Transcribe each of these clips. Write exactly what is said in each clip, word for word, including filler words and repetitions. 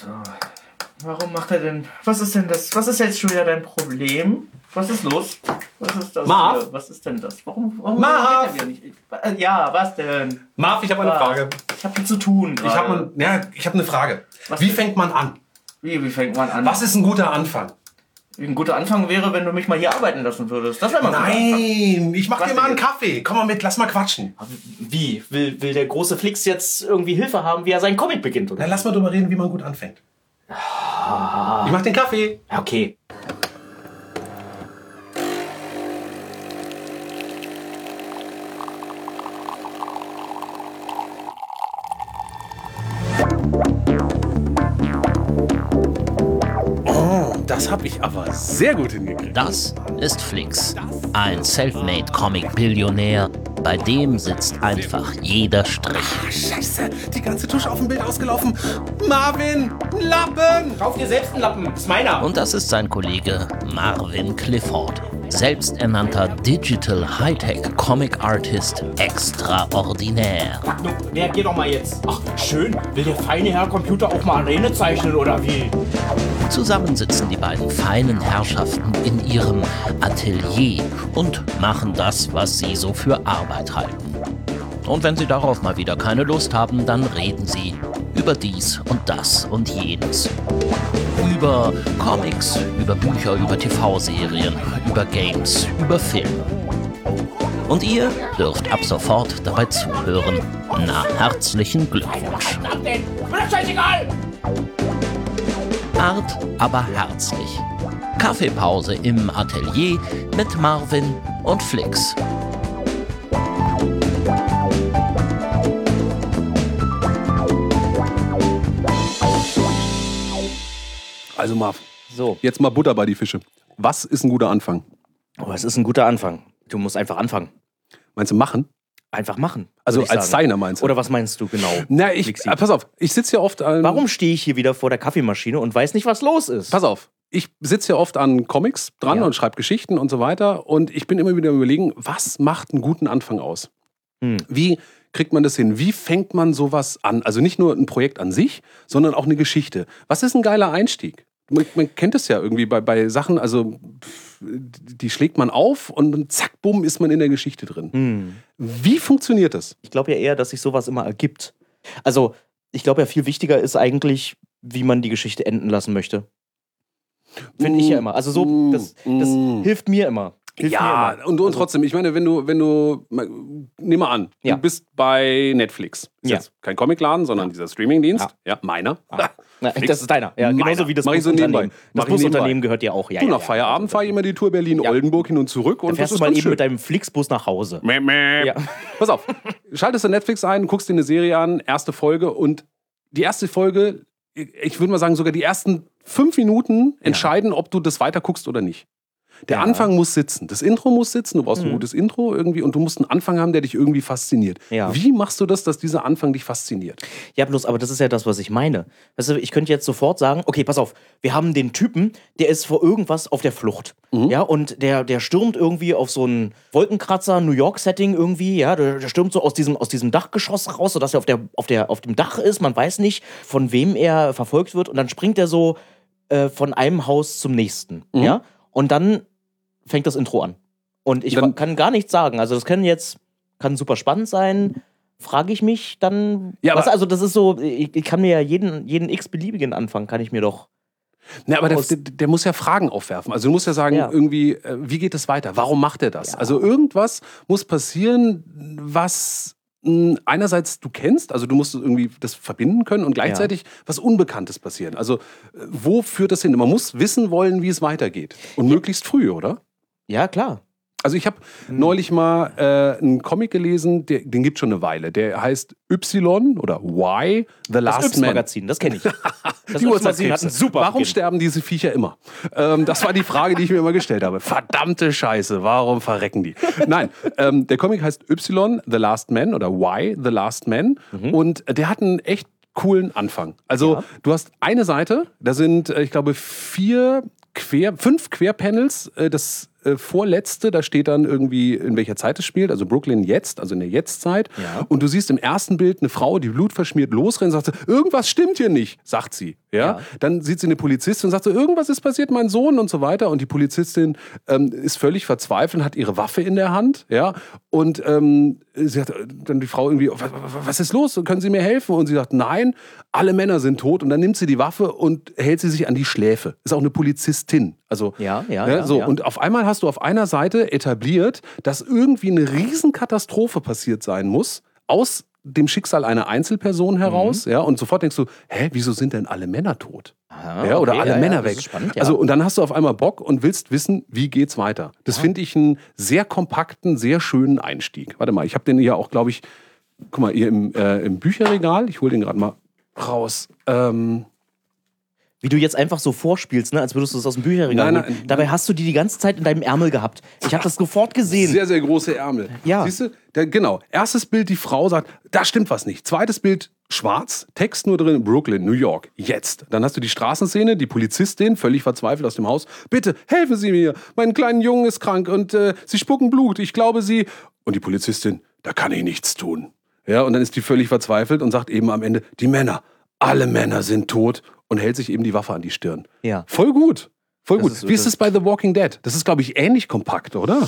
So. Warum macht er denn... Was ist denn das? Was ist jetzt schon wieder dein Problem? Was ist los? Was ist das Marv? hier? Was ist denn das? Warum, warum Marv? redet er wieder nicht? Äh, Ja, was denn? Marv, ich habe eine Was? Frage. Ich habe viel zu tun. Ich habe ja, ich hab eine Frage. Was Wie denn? fängt man an? Wie, wie fängt man an? Was ist ein guter Anfang? Ein guter Anfang wäre, wenn du mich mal hier arbeiten lassen würdest. Das wäre mal ein guter Anfang. Nein, ich mach Was dir mal denn einen jetzt? Kaffee. Komm mal mit, lass mal quatschen. Wie? Will, will der große Flix jetzt irgendwie Hilfe haben, wie er seinen Comic beginnt, oder? Dann lass mal drüber reden, wie man gut anfängt. Ich mach den Kaffee. Ja, okay. Das habe ich aber sehr gut hingekriegt. Das ist Flix, ein Selfmade-Comic-Billionär. Bei dem sitzt einfach jeder Strich. Ah, Scheiße, die ganze Tusche auf dem Bild ausgelaufen. Marvin, ein Lappen. Kauf dir selbst einen Lappen. Das ist meiner. Und das ist sein Kollege Marvin Clifford, selbsternannter Digital Hightech Comic Artist extraordinär. Nun, reagier doch mal jetzt. Ach, schön. Will der feine Herr Computer auch mal Arene zeichnen, oder wie? Zusammen sitzen die beiden feinen Herrschaften in ihrem Atelier und machen das, was sie so für Arbeit halten. Und wenn sie darauf mal wieder keine Lust haben, dann reden sie über dies und das und jenes. Über Comics, über Bücher, über T V-Serien, über Games, über Filme. Und ihr dürft ab sofort dabei zuhören. Na, herzlichen Glückwunsch. Mir doch scheißegal! Hart, aber herzlich. Kaffeepause im Atelier mit Marvin und Flix. Also Marv, So, jetzt mal Butter bei die Fische. Was ist ein guter Anfang? oh, es ist ein guter Anfang. Du musst einfach anfangen. Meinst du machen? Einfach machen. Also würde ich als sagen. Designer meinst du? Oder was meinst du genau? Na, ich, Flixi? äh, pass auf, ich sitze ja oft an... Warum stehe ich hier wieder vor der Kaffeemaschine und weiß nicht, was los ist? Pass auf, ich sitze ja oft an Comics dran Ja. und schreibe Geschichten und so weiter. Und ich bin immer wieder am Überlegen, was macht einen guten Anfang aus? Hm. Wie kriegt man das hin? Wie fängt man sowas an? Also nicht nur ein Projekt an sich, sondern auch eine Geschichte. Was ist ein geiler Einstieg? Man, man kennt es ja irgendwie bei, bei Sachen, also pff, die schlägt man auf und dann zack, bumm, ist man in der Geschichte drin. Hm. Wie funktioniert das? Ich glaube ja eher, dass sich sowas immer ergibt. Also, ich glaube ja, viel wichtiger ist eigentlich, wie man die Geschichte enden lassen möchte. Finde ich ja immer. Also so, das, das Mm. hilft mir immer. Hilft Ja, mir immer. und, und Also, trotzdem, ich meine, wenn du, wenn du, mal, nimm mal an, Ja. du bist bei Netflix. Ist Ja. jetzt kein Comicladen, sondern dieser Streamingdienst. Ja, meiner. Na, Flix. das ist deiner. Ja, Meiner. genauso wie das Mach ich so Busunternehmen. nebenbei. Das Mach ich Busunternehmen nebenbei. gehört dir auch. Ja, Du, ja, nach ja. Feierabend fahre ich immer die Tour Berlin-Oldenburg hin und zurück. Dann Und das fährst du ist mal ganz eben schön. mit deinem Flixbus nach Hause. Mäh, mäh. Ja. Pass auf, schaltest du Netflix ein, guckst dir eine Serie an, erste Folge und die erste Folge, ich würde mal sagen, sogar die ersten fünf Minuten entscheiden, ob du das weiter guckst oder nicht. Der Ja. Anfang muss sitzen. Das Intro muss sitzen. Du brauchst ein Mhm. gutes Intro irgendwie und du musst einen Anfang haben, der dich irgendwie fasziniert. Ja. Wie machst du das, dass dieser Anfang dich fasziniert? Ja, bloß, aber das ist ja das, was ich meine. Weißt du, ich könnte jetzt sofort sagen, okay, pass auf, wir haben den Typen, der ist vor irgendwas auf der Flucht. Mhm. Ja, und der, der stürmt irgendwie auf so einen Wolkenkratzer, New York-Setting irgendwie, ja, der, der stürmt so aus diesem, aus diesem Dachgeschoss raus, sodass er auf, der, auf, der, auf dem Dach ist, man weiß nicht, von wem er verfolgt wird und dann springt er so äh, von einem Haus zum nächsten, Mhm. ja, und dann fängt das Intro an. Und ich Dann- kann gar nichts sagen, also das kann jetzt, kann super spannend sein, frage ich mich dann, Ja, was, aber- also das ist so, ich, ich kann mir ja jeden, jeden x-beliebigen Anfang, kann ich mir doch. Na, aber der, Aus- der, der muss ja Fragen aufwerfen. Also du musst ja sagen, Ja. irgendwie, äh, wie geht es weiter? Warum macht er das? Ja. Also irgendwas muss passieren, was mh, einerseits du kennst, also du musst irgendwie das verbinden können und gleichzeitig was Unbekanntes passieren. Also äh, wo führt das hin? Man muss wissen wollen, wie es weitergeht. Und möglichst früh, oder? Ja, klar. Also ich habe Hm. neulich mal äh, einen Comic gelesen, der, den gibt schon eine Weile. Der heißt Y oder Y, The Das Last Man. Yps-Magazin, das kenne ich. Das Die Yps-Magazin hat Uhrzeitkrebse. einen super Warum Beginn. sterben diese Viecher immer? Ähm, das war die Frage, die ich mir immer gestellt habe. Verdammte Scheiße, warum verrecken die? Nein, ähm, der Comic heißt Y, The Last Man oder Y, The Last Man. Und der hat einen echt coolen Anfang. Also Ja. du hast eine Seite, da sind, äh, ich glaube, vier Quer, fünf Querpanels. Äh, das äh, vorletzte, da steht dann irgendwie, in welcher Zeit es spielt, also Brooklyn jetzt, also in der Jetztzeit. Ja. Und du siehst im ersten Bild eine Frau, die blutverschmiert losrennt und sagt, irgendwas stimmt hier nicht, sagt sie. Ja? Ja. Dann sieht sie eine Polizistin und sagt so, irgendwas ist passiert, mein Sohn und so weiter. Und die Polizistin ähm, ist völlig verzweifelt, hat ihre Waffe in der Hand. Ja? Und ähm, sie hat dann die Frau irgendwie, was, was ist los? Können Sie mir helfen? Und sie sagt, nein, alle Männer sind tot. Und dann nimmt sie die Waffe und hält sie sich an die Schläfe. Ist auch eine Polizistin. Also, Ja, ja, ne, ja, so. ja. Und auf einmal hast du auf einer Seite etabliert, dass irgendwie eine Riesenkatastrophe passiert sein muss, aus dem Schicksal einer Einzelperson heraus. Mhm. Ja, und sofort denkst du, hä, wieso sind denn alle Männer tot? Aha, Ja, oder okay, alle ja, Männer ja, das weg. ist spannend, ja. Also, und dann hast du auf einmal Bock und willst wissen, wie geht's weiter. Das finde ich einen sehr kompakten, sehr schönen Einstieg. Warte mal, ich habe den hier auch, glaube ich, guck mal, hier im, äh, im Bücherregal. Ich hole den gerade mal raus. Ähm, Wie du jetzt einfach so vorspielst, ne, als würdest du es aus dem Bücherregal Nein, holen. nein. Dabei hast du die die ganze Zeit in deinem Ärmel gehabt. Ich habe das sofort gesehen. Sehr, sehr große Ärmel. Ja. Siehst du? Der, genau. Erstes Bild, die Frau sagt, da stimmt was nicht. Zweites Bild, schwarz, Text nur drin, Brooklyn, New York, jetzt. Dann hast du die Straßenszene, die Polizistin, völlig verzweifelt aus dem Haus. Bitte, helfen Sie mir. Mein kleiner Junge ist krank und äh, Sie spucken Blut. Ich glaube, Sie... Und die Polizistin, da kann ich nichts tun. Ja, und dann ist die völlig verzweifelt und sagt eben am Ende, die Männer, alle Männer sind tot und hält sich eben die Waffe an die Stirn. Ja. Voll gut. Voll Das gut. ist- Wie ist es bei The Walking Dead? Das ist, glaube ich, ähnlich kompakt, oder?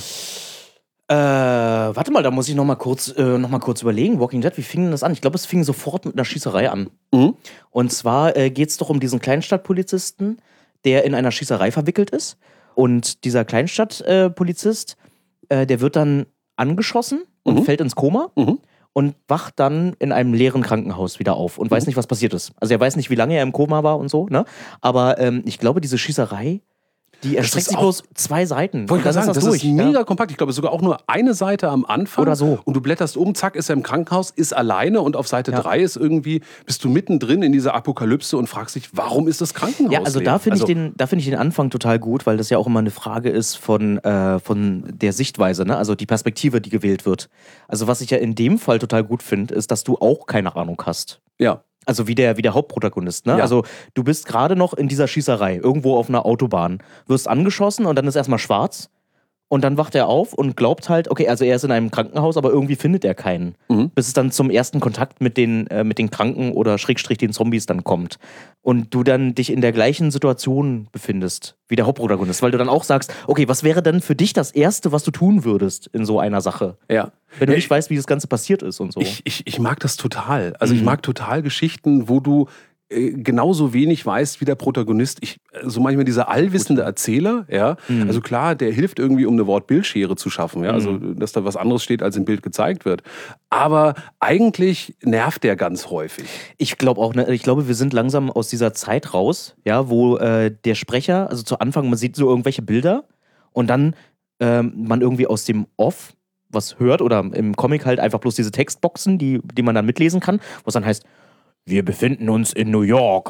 Äh, warte mal, da muss ich noch mal kurz, äh, noch mal kurz überlegen. Walking Dead, wie fing denn das an? Ich glaube, es fing sofort mit einer Schießerei an. Mhm. Und zwar äh, geht es doch um diesen Kleinstadtpolizisten, der in einer Schießerei verwickelt ist. Und dieser Kleinstadtpolizist, äh, der wird dann angeschossen und Mhm. fällt ins Koma. Mhm. Und wacht dann in einem leeren Krankenhaus wieder auf und weiß nicht, was passiert ist. Also er weiß nicht, wie lange er im Koma war und so, ne? Aber ähm, ich glaube, diese Schießerei, die erstreckt ist sich auch- bloß zwei Seiten. Wollte Und ich dann sagen, ist das das durch. ist mega kompakt. Ich glaube, sogar auch nur eine Seite am Anfang. Oder so. Und du blätterst um, zack, ist er im Krankenhaus, ist alleine und auf Seite Ja. drei ist irgendwie, bist du mittendrin in dieser Apokalypse und fragst dich, warum ist das Krankenhaus Ja, also leer? da finde Also, ich, den- da find ich den Anfang total gut, weil das ja auch immer eine Frage ist von, äh, von der Sichtweise, ne? Also die Perspektive, die gewählt wird. Also was ich ja in dem Fall total gut finde, ist, dass du auch keine Ahnung hast. Ja. Also wie der, wie der Hauptprotagonist, ne? Ja. Also du bist gerade noch in dieser Schießerei, irgendwo auf einer Autobahn, wirst angeschossen und dann ist erstmal schwarz und dann wacht er auf und glaubt halt, okay, also er ist in einem Krankenhaus, aber irgendwie findet er keinen. Mhm. Bis es dann zum ersten Kontakt mit den, äh, mit den Kranken oder Schrägstrich den Zombies dann kommt. Und du dann dich in der gleichen Situation befindest wie der Hauptprotagonist, weil du dann auch sagst, okay, was wäre denn für dich das Erste, was du tun würdest in so einer Sache? Ja. Wenn du Ja, nicht weißt, wie das Ganze passiert ist und so. Ich, ich, ich mag das total. Also ich Mhm. mag total Geschichten, wo du äh, genauso wenig weißt wie der Protagonist. Ich, äh, so manchmal dieser allwissende Erzähler, ja. Mhm. Also klar, der hilft irgendwie, um eine Wortbildschere zu schaffen, ja. Also, Mhm. dass da was anderes steht, als im Bild gezeigt wird. Aber eigentlich nervt der ganz häufig. Ich glaube auch, ne, ich glaube, wir sind langsam aus dieser Zeit raus, ja, wo äh, der Sprecher, also zu Anfang, man sieht so irgendwelche Bilder und dann ähm, man irgendwie aus dem Off was hört oder im Comic halt einfach bloß diese Textboxen, die, die man dann mitlesen kann, wo es dann heißt, wir befinden uns in New York,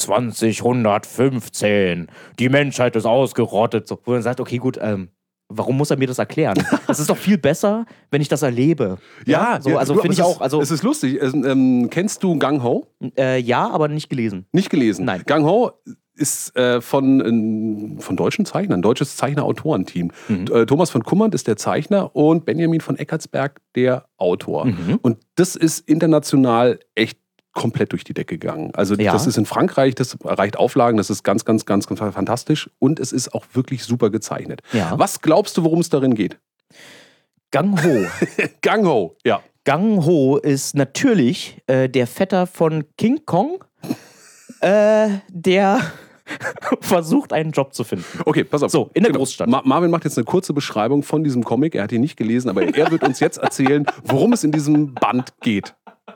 einundzwanzighundertfünfzehn. Die Menschheit ist ausgerottet. So, wo man sagt, okay, gut, ähm, warum muss er mir das erklären? Das ist doch viel besser, wenn ich das erlebe. so, also du, finde ich es auch. Ist, Also, es ist lustig. Es, ähm, kennst du Gang Ho? äh, ja, aber nicht gelesen. Nicht gelesen. Nein. Gang Ho ist äh, von, ähm, von deutschen Zeichnern, ein deutsches Zeichner-Autorenteam. Mhm. Äh, Thomas von Kummert ist der Zeichner und Benjamin von Eckartsberg der Autor. Mhm. Und das ist international echt komplett durch die Decke gegangen. Also Ja. das ist in Frankreich, das erreicht Auflagen, das ist ganz, ganz, ganz, ganz fantastisch und es ist auch wirklich super gezeichnet. Ja. Was glaubst du, worum es darin geht? Gang Ho. Gang Ho, ja. Gang Ho ist natürlich äh, der Vetter von King Kong, äh, der versucht, einen Job zu finden. Okay, pass auf. So, in der Großstadt. Ma Marvin macht jetzt eine kurze Beschreibung von diesem Comic. Er hat ihn nicht gelesen, aber er wird uns jetzt erzählen, worum es in diesem Band geht.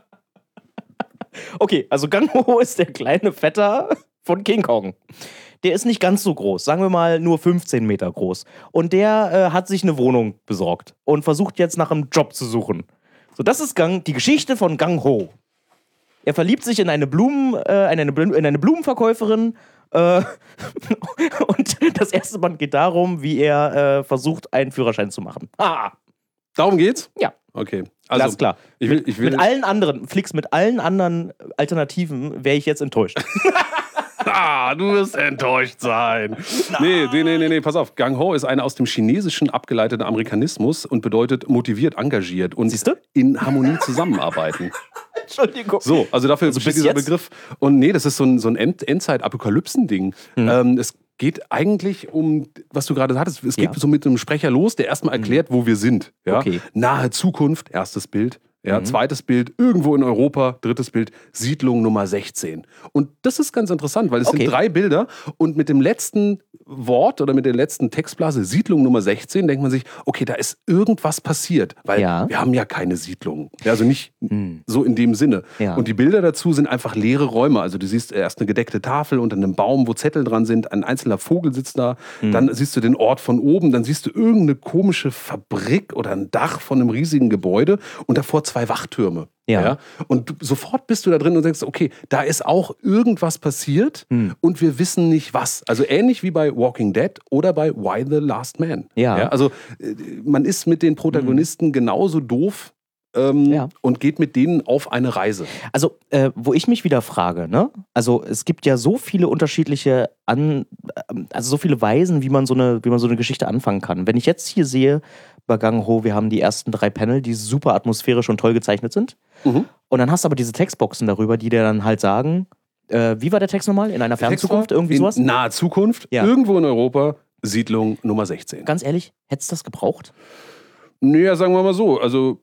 Okay, also Gang Ho ist der kleine Vetter von King Kong. Der ist nicht ganz so groß, sagen wir mal nur fünfzehn Meter groß. Und der äh, hat sich eine Wohnung besorgt und versucht jetzt nach einem Job zu suchen. So, das ist Gang, die Geschichte von Gang Ho. Er verliebt sich in eine, Blumen, äh, in eine, Bl- in eine Blumenverkäuferin. Äh, und das erste Band geht darum, wie er äh, versucht, einen Führerschein zu machen. Ah, Darum geht's? ja. Okay. Ganz klar. Ich will, ich will, Mit allen anderen, Flix, mit allen anderen Alternativen wäre ich jetzt enttäuscht. Ah, du wirst enttäuscht sein. Nee, nee, nee, nee, nee, pass auf. Gang Ho ist eine aus dem Chinesischen abgeleitete Amerikanismus und bedeutet motiviert, engagiert und Siehste? in Harmonie zusammenarbeiten. Entschuldigung. So, also dafür Also besteht bis dieser jetzt? Begriff. Und nee, das ist so ein, so ein End Endzeit-Apokalypsen-Ding. Mhm. Ähm, es geht eigentlich um, was du gerade hattest, es geht Ja. so mit einem Sprecher los, der erstmal erklärt, wo wir sind. Ja? Okay. Nahe Zukunft, erstes Bild. Ja, Mhm. zweites Bild, irgendwo in Europa, drittes Bild, Siedlung Nummer sechzehn. Und das ist ganz interessant, weil es Okay. sind drei Bilder und mit dem letzten Wort oder mit der letzten Textblase, Siedlung Nummer sechzehn, denkt man sich, okay, da ist irgendwas passiert, weil Ja. wir haben ja keine Siedlung. Ja, also nicht Mhm. so in dem Sinne. Ja. Und die Bilder dazu sind einfach leere Räume. Also du siehst erst eine gedeckte Tafel unter einem Baum, wo Zettel dran sind, ein einzelner Vogel sitzt da, Mhm. dann siehst du den Ort von oben, dann siehst du irgendeine komische Fabrik oder ein Dach von einem riesigen Gebäude und davor zwei Wachtürme. Ja. Und du, sofort bist du da drin und denkst, okay, da ist auch irgendwas passiert Hm. und wir wissen nicht was. Also ähnlich wie bei Walking Dead oder bei Why the Last Man. Ja. Also äh, man ist mit den Protagonisten genauso doof ähm, Ja. und geht mit denen auf eine Reise. Also, äh, wo ich mich wieder frage, ne? Also, es gibt ja so viele unterschiedliche An, ähm, also so viele Weisen, wie man so eine, wie man so eine Geschichte anfangen kann. Wenn ich jetzt hier sehe, bei Gang Ho, wir haben die ersten drei Panel, die super atmosphärisch und toll gezeichnet sind. Mhm. Und dann hast du aber diese Textboxen darüber, die dir dann halt sagen, äh, wie war der Text nochmal? In einer fernen Zukunft? Irgendwie in sowas? naher Zukunft, Ja. irgendwo in Europa, Siedlung Nummer sechzehn. Ganz ehrlich, hättest du das gebraucht? Naja, sagen wir mal so, also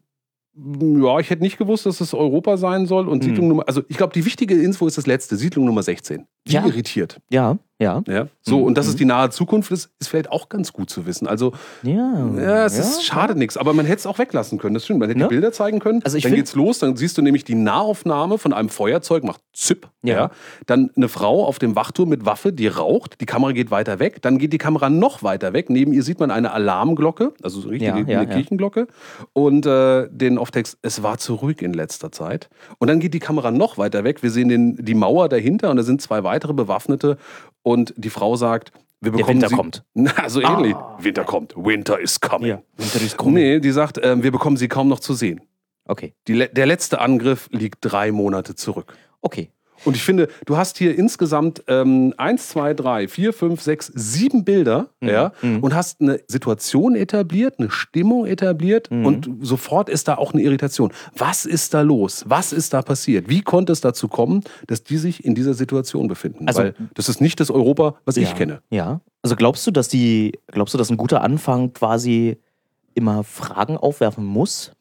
ja, ich hätte nicht gewusst, dass es Europa sein soll und Hm. Siedlung Nummer, also ich glaube, die wichtige Info ist das letzte, Siedlung Nummer sechzehn. Die Ja. irritiert. Ja, ja. Ja, so, Mhm. und dass es die nahe Zukunft ist, ist vielleicht auch ganz gut zu wissen. Also, Ja, ja, es ja, ist schade nichts, aber man hätte es auch weglassen können. Das stimmt, man hätte Ne? die Bilder zeigen können. Also ich dann find- geht's los, dann siehst du nämlich die Nahaufnahme von einem Feuerzeug, macht Zipp. Ja. Ja. Dann eine Frau auf dem Wachturm mit Waffe, die raucht. Die Kamera geht weiter weg. Dann geht die Kamera noch weiter weg. Neben ihr sieht man eine Alarmglocke, also so richtig Ja, eine ja, ja. Kirchenglocke. Und äh, den Off-Text, es war zu ruhig in letzter Zeit. Und dann geht die Kamera noch weiter weg. Wir sehen den, die Mauer dahinter und da sind zwei weitere Bewaffnete. Und die Frau sagt, wir Der bekommen Winter sie, kommt. Na, so ähnlich. Ah. Winter kommt. Winter is coming. Ja, Winter is coming. Nee, die sagt, äh, wir bekommen sie kaum noch zu sehen. Okay, Die, le- der letzte Angriff liegt drei Monate zurück. okay. Und ich finde, du hast hier insgesamt ähm, eins, zwei, drei, vier, fünf, sechs, sieben Bilder, Mhm. ja, Mhm. und hast eine Situation etabliert, eine Stimmung etabliert Mhm. und sofort ist da auch eine Irritation. Was ist da los? Was ist da passiert? Wie konnte es dazu kommen, dass die sich in dieser Situation befinden? Also- Weil das ist nicht das Europa, was ich Ja. kenne. Ja. Also glaubst du, dass die, glaubst du, dass ein guter Anfang quasi immer Fragen aufwerfen muss?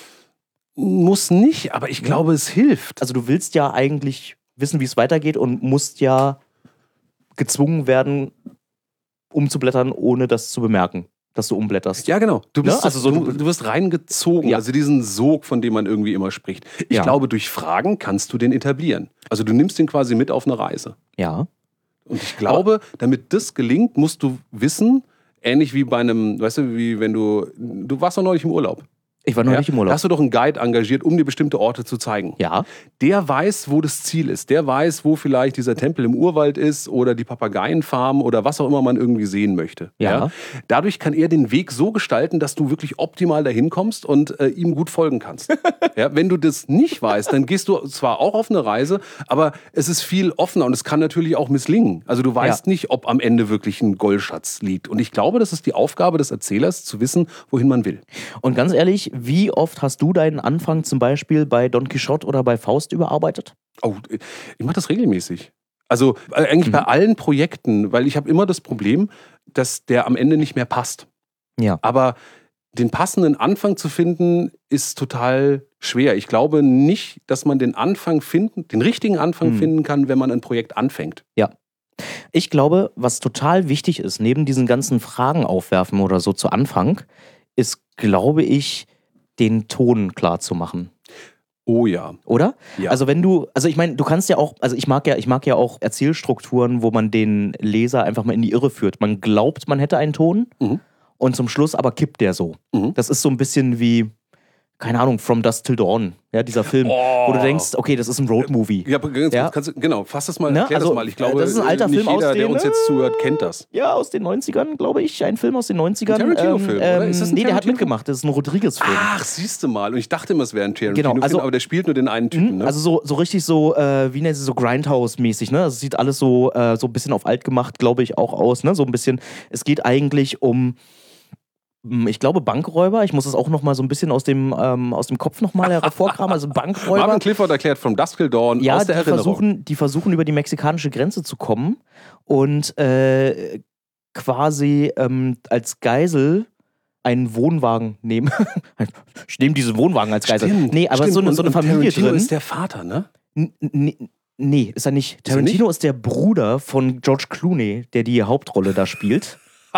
Muss nicht, aber ich glaube, es hilft. Also du willst ja eigentlich wissen, wie es weitergeht und musst ja gezwungen werden, umzublättern, ohne das zu bemerken, dass du umblätterst. Ja, genau. Du, bist Ne? Also so- du, du wirst reingezogen. Ja. Also diesen Sog, von dem man irgendwie immer spricht. Ich Ja. glaube, durch Fragen kannst du den etablieren. Also du nimmst den quasi mit auf eine Reise. Ja. Und ich glaube, damit das gelingt, musst du wissen, ähnlich wie bei einem, weißt du, wie wenn du, du warst doch neulich im Urlaub. Ich war noch Ja? nicht im Da Urlaub. hast du doch einen Guide engagiert, um dir bestimmte Orte zu zeigen. Ja. Der weiß, wo das Ziel ist. Der weiß, wo vielleicht dieser Tempel im Urwald ist oder die Papageienfarm oder was auch immer man irgendwie sehen möchte. Ja. Dadurch kann er den Weg so gestalten, dass du wirklich optimal dahin kommst und äh, ihm gut folgen kannst. Ja, wenn du das nicht weißt, dann gehst du zwar auch auf eine Reise, aber es ist viel offener und es kann natürlich auch misslingen. Also du weißt Ja. nicht, ob am Ende wirklich ein Goldschatz liegt. Und ich glaube, das ist die Aufgabe des Erzählers, zu wissen, wohin man will. Und ganz ehrlich, wie oft hast du deinen Anfang zum Beispiel bei Don Quixote oder bei Faust überarbeitet? Oh, ich mache das regelmäßig. Also äh, eigentlich Mhm. bei allen Projekten, weil ich habe immer das Problem, dass der am Ende nicht mehr passt. Ja. Aber den passenden Anfang zu finden, ist total schwer. Ich glaube nicht, dass man den Anfang finden, den richtigen Anfang Mhm. finden kann, wenn man ein Projekt anfängt. Ich glaube, was total wichtig ist, neben diesen ganzen Fragen aufwerfen oder so zu Anfang, ist, glaube ich, den Ton klar zu machen. Oh ja. Oder? Ja. Also wenn du, also ich meine, du kannst ja auch, also ich mag ja, ich mag ja auch Erzählstrukturen, wo man den Leser einfach mal in die Irre führt. Man glaubt, man hätte einen Ton Mhm. und zum Schluss aber kippt der so. Mhm. Das ist so ein bisschen wie, keine Ahnung, From Dusk Till Dawn, ja, dieser Film, Oh. wo du denkst, okay, das ist ein Roadmovie. Ja, aber ganz, Ja. kannst du, genau, fass das mal, Ne? erklär Also, das mal. Ich glaube, das ist ein alter nicht Film aus jeder, der den, uns jetzt zuhört, kennt das. Ja, aus den neunzigern, glaube ich, ein Film aus den neunzigern. Ein Tarantino-Film, ähm, oder? Ist das ein nee, der hat Tarantino-Film? mitgemacht, das ist ein Rodriguez-Film. Ach, siehst du mal. Und ich dachte immer, es wäre ein Tarantino-Film, Genau, also- aber der spielt nur den einen Typen, ne? Also so, so richtig so, äh, wie nennen sie so Grindhouse-mäßig, ne? Es sieht alles so, äh, so ein bisschen auf alt gemacht, glaube ich, auch aus, ne? So ein bisschen, es geht eigentlich um, mh, ich glaube, Bankräuber. Ich muss es auch noch mal so ein bisschen aus dem, ähm, aus dem Kopf noch mal hervorkramen. Also Bankräuber. Marvin Clifford erklärt From Dusk Till Dawn Ja, aus der die Erinnerung. versuchen, die versuchen über die mexikanische Grenze zu kommen und äh, quasi ähm, als Geisel einen Wohnwagen nehmen. Ich nehme diesen Wohnwagen als Geisel. Stimmt, nee, aber stimmt. so eine, so eine und, und Familie Tarantino drin. ist der Vater, ne? N- n- Nee, ist er nicht. er Tarantino ist der Bruder von George Clooney, der die Hauptrolle da spielt.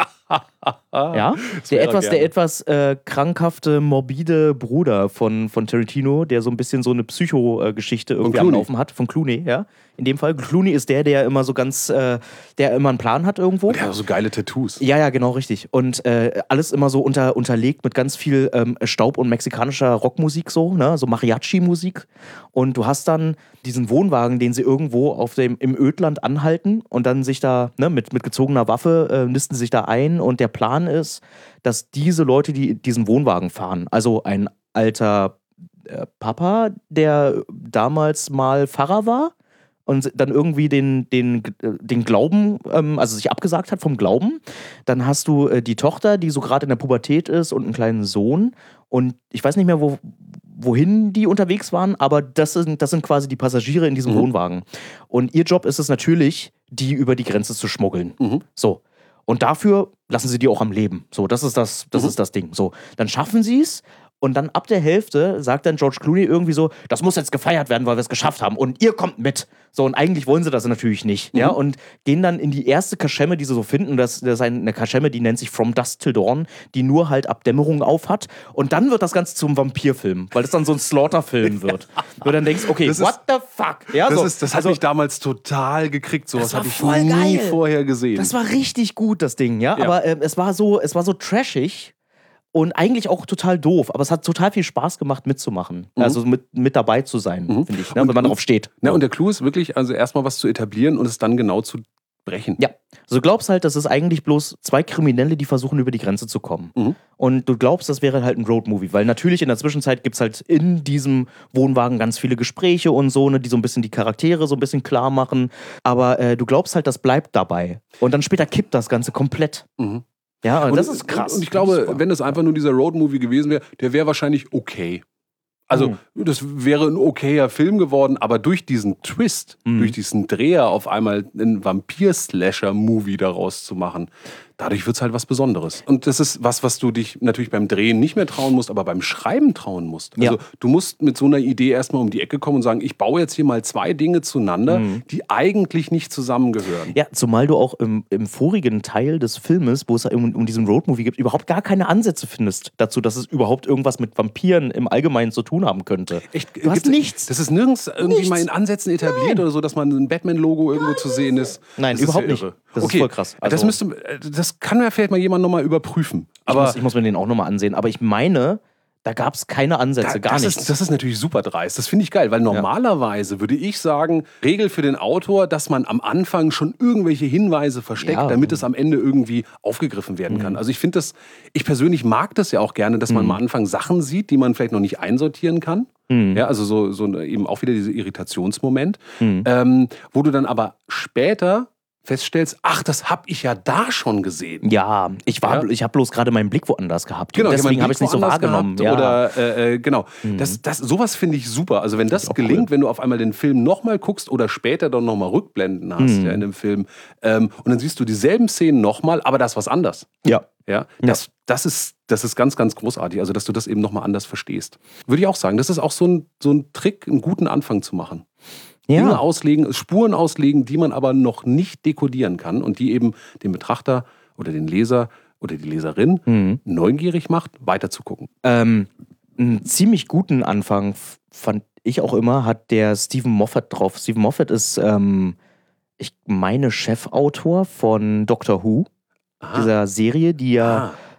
Ja, der wäre etwas, gerne. der etwas äh, krankhafte, morbide Bruder von, von Tarantino, der so ein bisschen so eine Psycho-Geschichte irgendwie am Clooney. Laufen hat, von Clooney, ja. In dem Fall. Clooney ist der, der immer so ganz, äh, der immer einen Plan hat irgendwo. Der hat so geile Tattoos. Ja, ja, genau, richtig. Und äh, alles immer so unter, unterlegt mit ganz viel ähm, Staub und mexikanischer Rockmusik, so, ne? So Mariachi-Musik. Und du hast dann diesen Wohnwagen, den sie irgendwo auf dem, im Ödland anhalten und dann sich da, ne, mit, mit gezogener Waffe äh, nisten sich da ein. Und der Plan ist, dass diese Leute, die diesen Wohnwagen fahren, also ein alter äh, Papa, der damals mal Pfarrer war, und dann irgendwie den, den, den Glauben, ähm, also sich abgesagt hat vom Glauben. Dann hast du äh, die Tochter, die so gerade in der Pubertät ist und einen kleinen Sohn. Und ich weiß nicht mehr, wo, wohin die unterwegs waren, aber das sind, das sind quasi die Passagiere in diesem Mhm. Wohnwagen. Und ihr Job ist es natürlich, die über die Grenze zu schmuggeln. Mhm. So. Und dafür lassen sie die auch am Leben. So, das ist das, das Mhm. ist das Ding. So, dann schaffen sie es. Und dann ab der Hälfte sagt dann George Clooney irgendwie so, das muss jetzt gefeiert werden, weil wir es geschafft haben. Und ihr kommt mit. So, und eigentlich wollen sie das natürlich nicht. Mhm. Ja, und gehen dann in die erste Kaschemme, die sie so finden. Das, das ist eine Kaschemme, die nennt sich From Dusk Till Dawn, die nur halt ab Dämmerung auf hat. Und dann wird das Ganze zum Vampirfilm, weil es dann so ein Slaughter-Film wird. Wo du dann denkst, okay, Das ist- what the fuck? Ja, Das, so. ist, das hat Also, mich damals total gekriegt. So was war habe ich voll nie geil. vorher gesehen. Das war richtig gut, das Ding, ja. Ja. Aber ähm, es war so, es war so trashig und eigentlich auch total doof. Aber es hat total viel Spaß gemacht, mitzumachen. Mhm. Also mit, mit dabei zu sein, finde ich, ne? Und- wenn man und- darauf steht. Na, und der Clou ist wirklich, also erstmal was zu etablieren und es dann genau zu brechen. Ja. Also du glaubst halt, das ist eigentlich bloß zwei Kriminelle, die versuchen, über die Grenze zu kommen. Mhm. Und du glaubst, das wäre halt ein Roadmovie, weil natürlich in der Zwischenzeit gibt es halt in diesem Wohnwagen ganz viele Gespräche und so, ne, die so ein bisschen die Charaktere so ein bisschen klar machen. Aber äh, du glaubst halt, das bleibt dabei. Und dann später kippt das Ganze komplett. Mhm. Ja, und, Und das ist krass. Und ich glaube, Super. wenn es einfach nur dieser Roadmovie gewesen wäre, der wäre wahrscheinlich okay. Also, Mhm. das wäre ein okayer Film geworden, aber durch diesen Twist, Mhm. durch diesen Dreher auf einmal einen Vampir-Slasher-Movie daraus zu machen, dadurch wird es halt was Besonderes. Und das ist was, was du dich natürlich beim Drehen nicht mehr trauen musst, aber beim Schreiben trauen musst. Also, Ja. du musst mit so einer Idee erstmal um die Ecke kommen und sagen, ich baue jetzt hier mal zwei Dinge zueinander, Mhm. die eigentlich nicht zusammengehören. Ja, zumal du auch im, im vorigen Teil des Filmes, wo es um, um diesen Roadmovie gibt, überhaupt gar keine Ansätze findest dazu, dass es überhaupt irgendwas mit Vampiren im Allgemeinen zu tun haben könnte. Echt? Du hast Gibt's- nichts. Das ist nirgends irgendwie Nichts. mal in Ansätzen etabliert oder so, dass man ein Batman-Logo irgendwo zu sehen ist. Nein, Das ist überhaupt ja nicht. irre. Das ist okay. voll krass. das Also- müsste, das kann ja vielleicht mal jemand nochmal überprüfen. Ich, Aber muss, ich muss mir den auch nochmal ansehen. Aber ich meine, da gab es keine Ansätze, da, gar das, nichts. ist, das ist natürlich super dreist. Das finde ich geil, weil normalerweise würde ich sagen, Regel für den Autor, dass man am Anfang schon irgendwelche Hinweise versteckt, Ja. damit es am Ende irgendwie aufgegriffen werden kann. Also ich finde das, ich persönlich mag das ja auch gerne, dass man am Anfang Sachen sieht, die man vielleicht noch nicht einsortieren kann. Ja, also so, so eine- eben auch wieder dieser Irritationsmoment, ähm, wo du dann aber später feststellst, ach, das habe ich ja da schon gesehen. Ja, ich, war, Ja. ich habe bloß gerade meinen Blick woanders gehabt. Genau, Deswegen ich habe ich es nicht so wahrgenommen. Ja. Oder äh, äh, genau. Das, das, sowas finde ich super. Also wenn das auch gelingt, cool. wenn du auf einmal den Film nochmal guckst oder später dann nochmal Rückblenden hast Mhm. ja, in dem Film ähm, und dann siehst du dieselben Szenen nochmal, aber das ist was anders. ja. Ja, das, das, ist, das ist ganz, ganz großartig. Also, dass du das eben nochmal anders verstehst. Würde ich auch sagen. Das ist auch so ein, so ein Trick, einen guten Anfang zu machen. Dinge Ja. auslegen, Spuren auslegen, die man aber noch nicht dekodieren kann und die eben den Betrachter oder den Leser oder die Leserin Mhm. neugierig macht, weiter zu gucken. Ähm, einen ziemlich guten Anfang f- fand ich auch immer, hat der Stephen Moffat drauf. Stephen Moffat ist, ähm, ich meine, Chefautor von Doctor Who, dieser Serie, die ja Ah.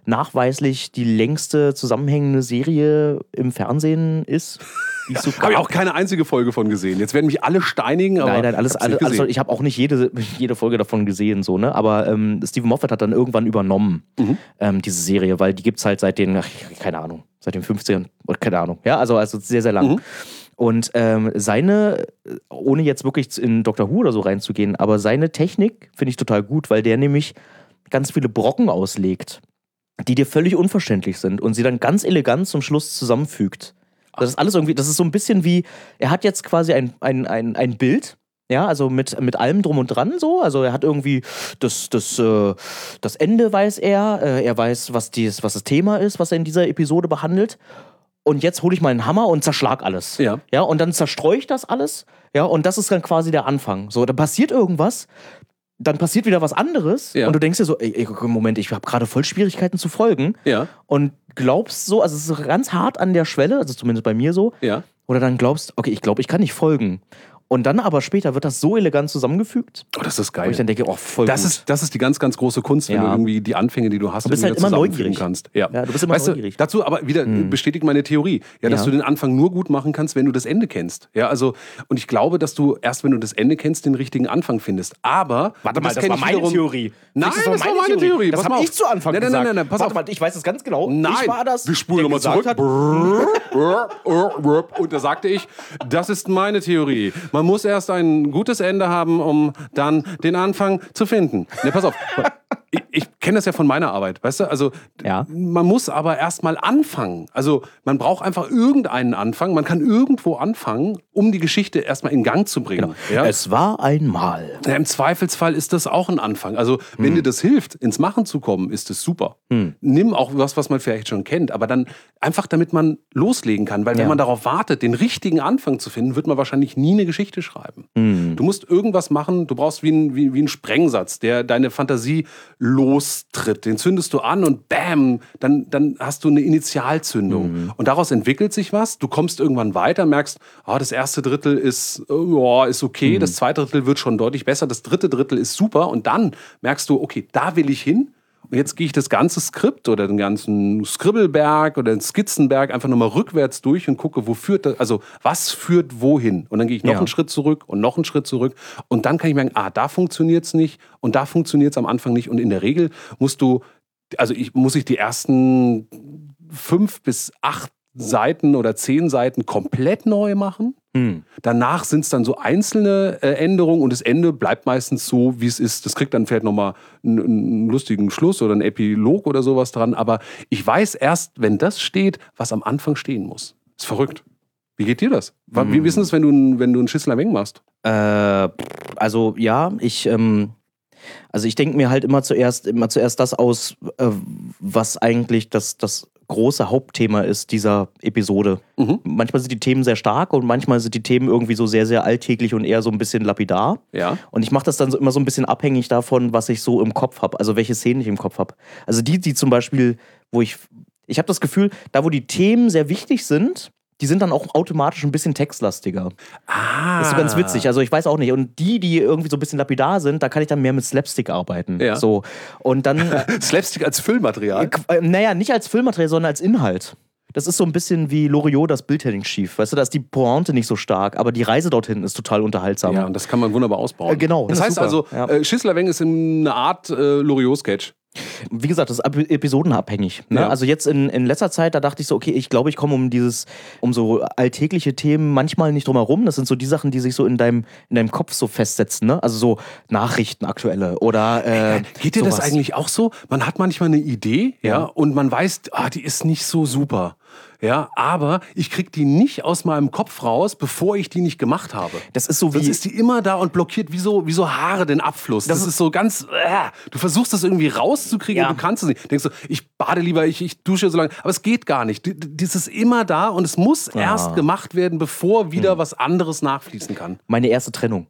nachweislich die längste zusammenhängende Serie im Fernsehen ist. Die es so Habe ich auch keine einzige Folge von gesehen. Jetzt werden mich alle steinigen, aber nein, nein, alles, ich hab's nicht alles, alles gesehen. ich habe auch nicht jede, jede Folge davon gesehen, so, ne? Aber ähm, Steven Moffat hat dann irgendwann übernommen, Mhm. ähm, diese Serie, weil die gibt's halt seit den, ach, keine Ahnung, seit den fünfzigern, oder keine Ahnung, ja, also, also sehr, sehr lang. Mhm. Und ähm, seine, ohne jetzt wirklich in Doctor Who oder so reinzugehen, aber seine Technik finde ich total gut, weil der nämlich ganz viele Brocken auslegt, die dir völlig unverständlich sind und sie dann ganz elegant zum Schluss zusammenfügt. Das ist alles irgendwie, das ist so ein bisschen wie, er hat jetzt quasi ein, ein, ein, ein Bild, ja, also mit, mit allem drum und dran so, also er hat irgendwie das, das, äh, das Ende weiß er, äh, er weiß, was, dies, was das Thema ist, was er in dieser Episode behandelt. Und jetzt hole ich mal einen Hammer und zerschlag alles. Ja. Ja, und dann zerstreue ich das alles. Ja, und das ist dann quasi der Anfang. So, dann passiert irgendwas, dann passiert wieder was anderes. Ja. Und du denkst dir so, ey, ey, Moment, ich habe gerade voll Schwierigkeiten zu folgen. Ja, Und glaubst so, also es ist ganz hart an der Schwelle, also zumindest bei mir so. ja. Oder dann glaubst, okay, ich glaube, ich kann nicht folgen. Und dann aber später wird das so elegant zusammengefügt, Oh, das ist wo geil. ich dann denke, oh, voll Das gut. ist, das ist die ganz, ganz große Kunst, wenn Ja. du irgendwie die Anfänge, die du hast, Du bist irgendwie halt immer zusammenfügen neugierig. kannst. Ja. Ja, du bist immer weißt neugierig. Du, dazu aber wieder Hm. bestätigt meine Theorie, ja, dass Ja. du den Anfang nur gut machen kannst, wenn du das Ende kennst. Ja, also, und ich glaube, dass du erst, wenn du das Ende kennst, den richtigen Anfang findest. Aber Warte mal, das, kenn war ich meine wiederum- Theorie. Nein, Das das war meine Theorie. Das Pass habe mal ich auf. zu Anfang Nein, nein, gesagt. nein, nein, pass Warte auf. mal, ich weiß es ganz genau. Nein, ich war das. wir spulen der nochmal gesagt zurück. hat, Und da sagte ich, das ist meine Theorie. Man muss erst ein gutes Ende haben, um dann den Anfang zu finden. Ne, pass auf. Ich, ich kenne das ja von meiner Arbeit, weißt du? Also Ja. man muss aber erst mal anfangen. Also man braucht einfach irgendeinen Anfang. Man kann irgendwo anfangen, um die Geschichte erstmal in Gang zu bringen. Ja? Es war einmal. Ja, im Zweifelsfall ist das auch ein Anfang. Also, wenn Hm. dir das hilft, ins Machen zu kommen, ist es super. Nimm auch was, was man vielleicht schon kennt, aber dann einfach, damit man loslegen kann. Weil, wenn Ja. man darauf wartet, den richtigen Anfang zu finden, wird man wahrscheinlich nie eine Geschichte schreiben. Hm. Du musst irgendwas machen, du brauchst wie ein, wie, wie einen Sprengsatz, der deine Fantasie lostritt. Den zündest du an und bam, dann, dann hast du eine Initialzündung. Hm. Und daraus entwickelt sich was. Du kommst irgendwann weiter, merkst, oh, das erste Drittel ist, oh, ist okay, das zweite Drittel wird schon deutlich besser, das dritte Drittel ist super und dann merkst du, okay, da will ich hin und jetzt gehe ich das ganze Skript oder den ganzen Scribbleberg oder den Skizzenberg einfach nochmal rückwärts durch und gucke, wo führt das, also was führt wohin und dann gehe ich noch Ja. einen Schritt zurück und noch einen Schritt zurück und dann kann ich merken, ah, da funktioniert es nicht und da funktioniert es am Anfang nicht und in der Regel musst du, also ich muss ich die ersten fünf bis acht Seiten oder zehn Seiten komplett neu machen. Hm. Danach sind es dann so einzelne äh, Änderungen und das Ende bleibt meistens so, wie es ist. Das kriegt dann vielleicht nochmal einen, einen lustigen Schluss oder einen Epilog oder sowas dran. Aber ich weiß erst, wenn das steht, was am Anfang stehen muss. Ist verrückt. Wie geht dir das? Wie Hm. wissen es, wenn du, ein- wenn du einen Schissler Weng machst? Äh, also ja, ich, ähm, also ich denke mir halt immer zuerst, immer zuerst das aus, äh, was eigentlich das, das große Hauptthema ist dieser Episode. Mhm. Manchmal sind die Themen sehr stark und manchmal sind die Themen irgendwie so sehr, sehr alltäglich und eher so ein bisschen lapidar. Ja. Und ich mache das dann so immer so ein bisschen abhängig davon, was ich so im Kopf habe, also welche Szenen ich im Kopf habe. Also die, die zum Beispiel, wo ich, ich habe das Gefühl, da wo die Themen sehr wichtig sind, die sind dann auch automatisch ein bisschen textlastiger. Ah. Das ist so ganz witzig. Also ich weiß auch nicht. Und die, die irgendwie so ein bisschen lapidar sind, da kann ich dann mehr mit Slapstick arbeiten. Ja. So. Und dann, Slapstick als Füllmaterial. äh, naja, nicht als Filmmaterial, sondern als Inhalt. Das ist so ein bisschen wie Loriot, das Bild hängt schief. Weißt du, da ist die Pointe nicht so stark, aber die Reise dorthin ist total unterhaltsam. Ja, und das kann man wunderbar ausbauen. Äh, genau, Das das heißt ist also, super. Ja. äh, Schissler Weng ist eine Art äh, Loriot-Sketch. Wie gesagt, das ist ep- episodenabhängig. Ne? Ja. Also jetzt in, in letzter Zeit, da dachte ich so, okay, ich glaube, ich komme um dieses, um so alltägliche Themen manchmal nicht drum herum. Das sind so die Sachen, die sich so in deinem, in deinem Kopf so festsetzen. Ne? Also so Nachrichten aktuelle oder äh, Geht dir das sowas. eigentlich auch so? Man hat manchmal eine Idee, ja, Ja. und man weiß, ah, die ist nicht so super. Ja, aber ich krieg die nicht aus meinem Kopf raus, bevor ich die nicht gemacht habe. Das ist so Sonst wie- ist die immer da und blockiert wie so, wie so Haare den Abfluss. Das, Das ist so ganz, äh, du versuchst das irgendwie rauszukriegen Ja. und du kannst es nicht. Denkst du, ich bade lieber, ich, ich dusche so lange. Aber es geht gar nicht. D- d- Das ist immer da und es muss erst gemacht werden, bevor wieder was anderes nachfließen kann. Meine erste Trennung.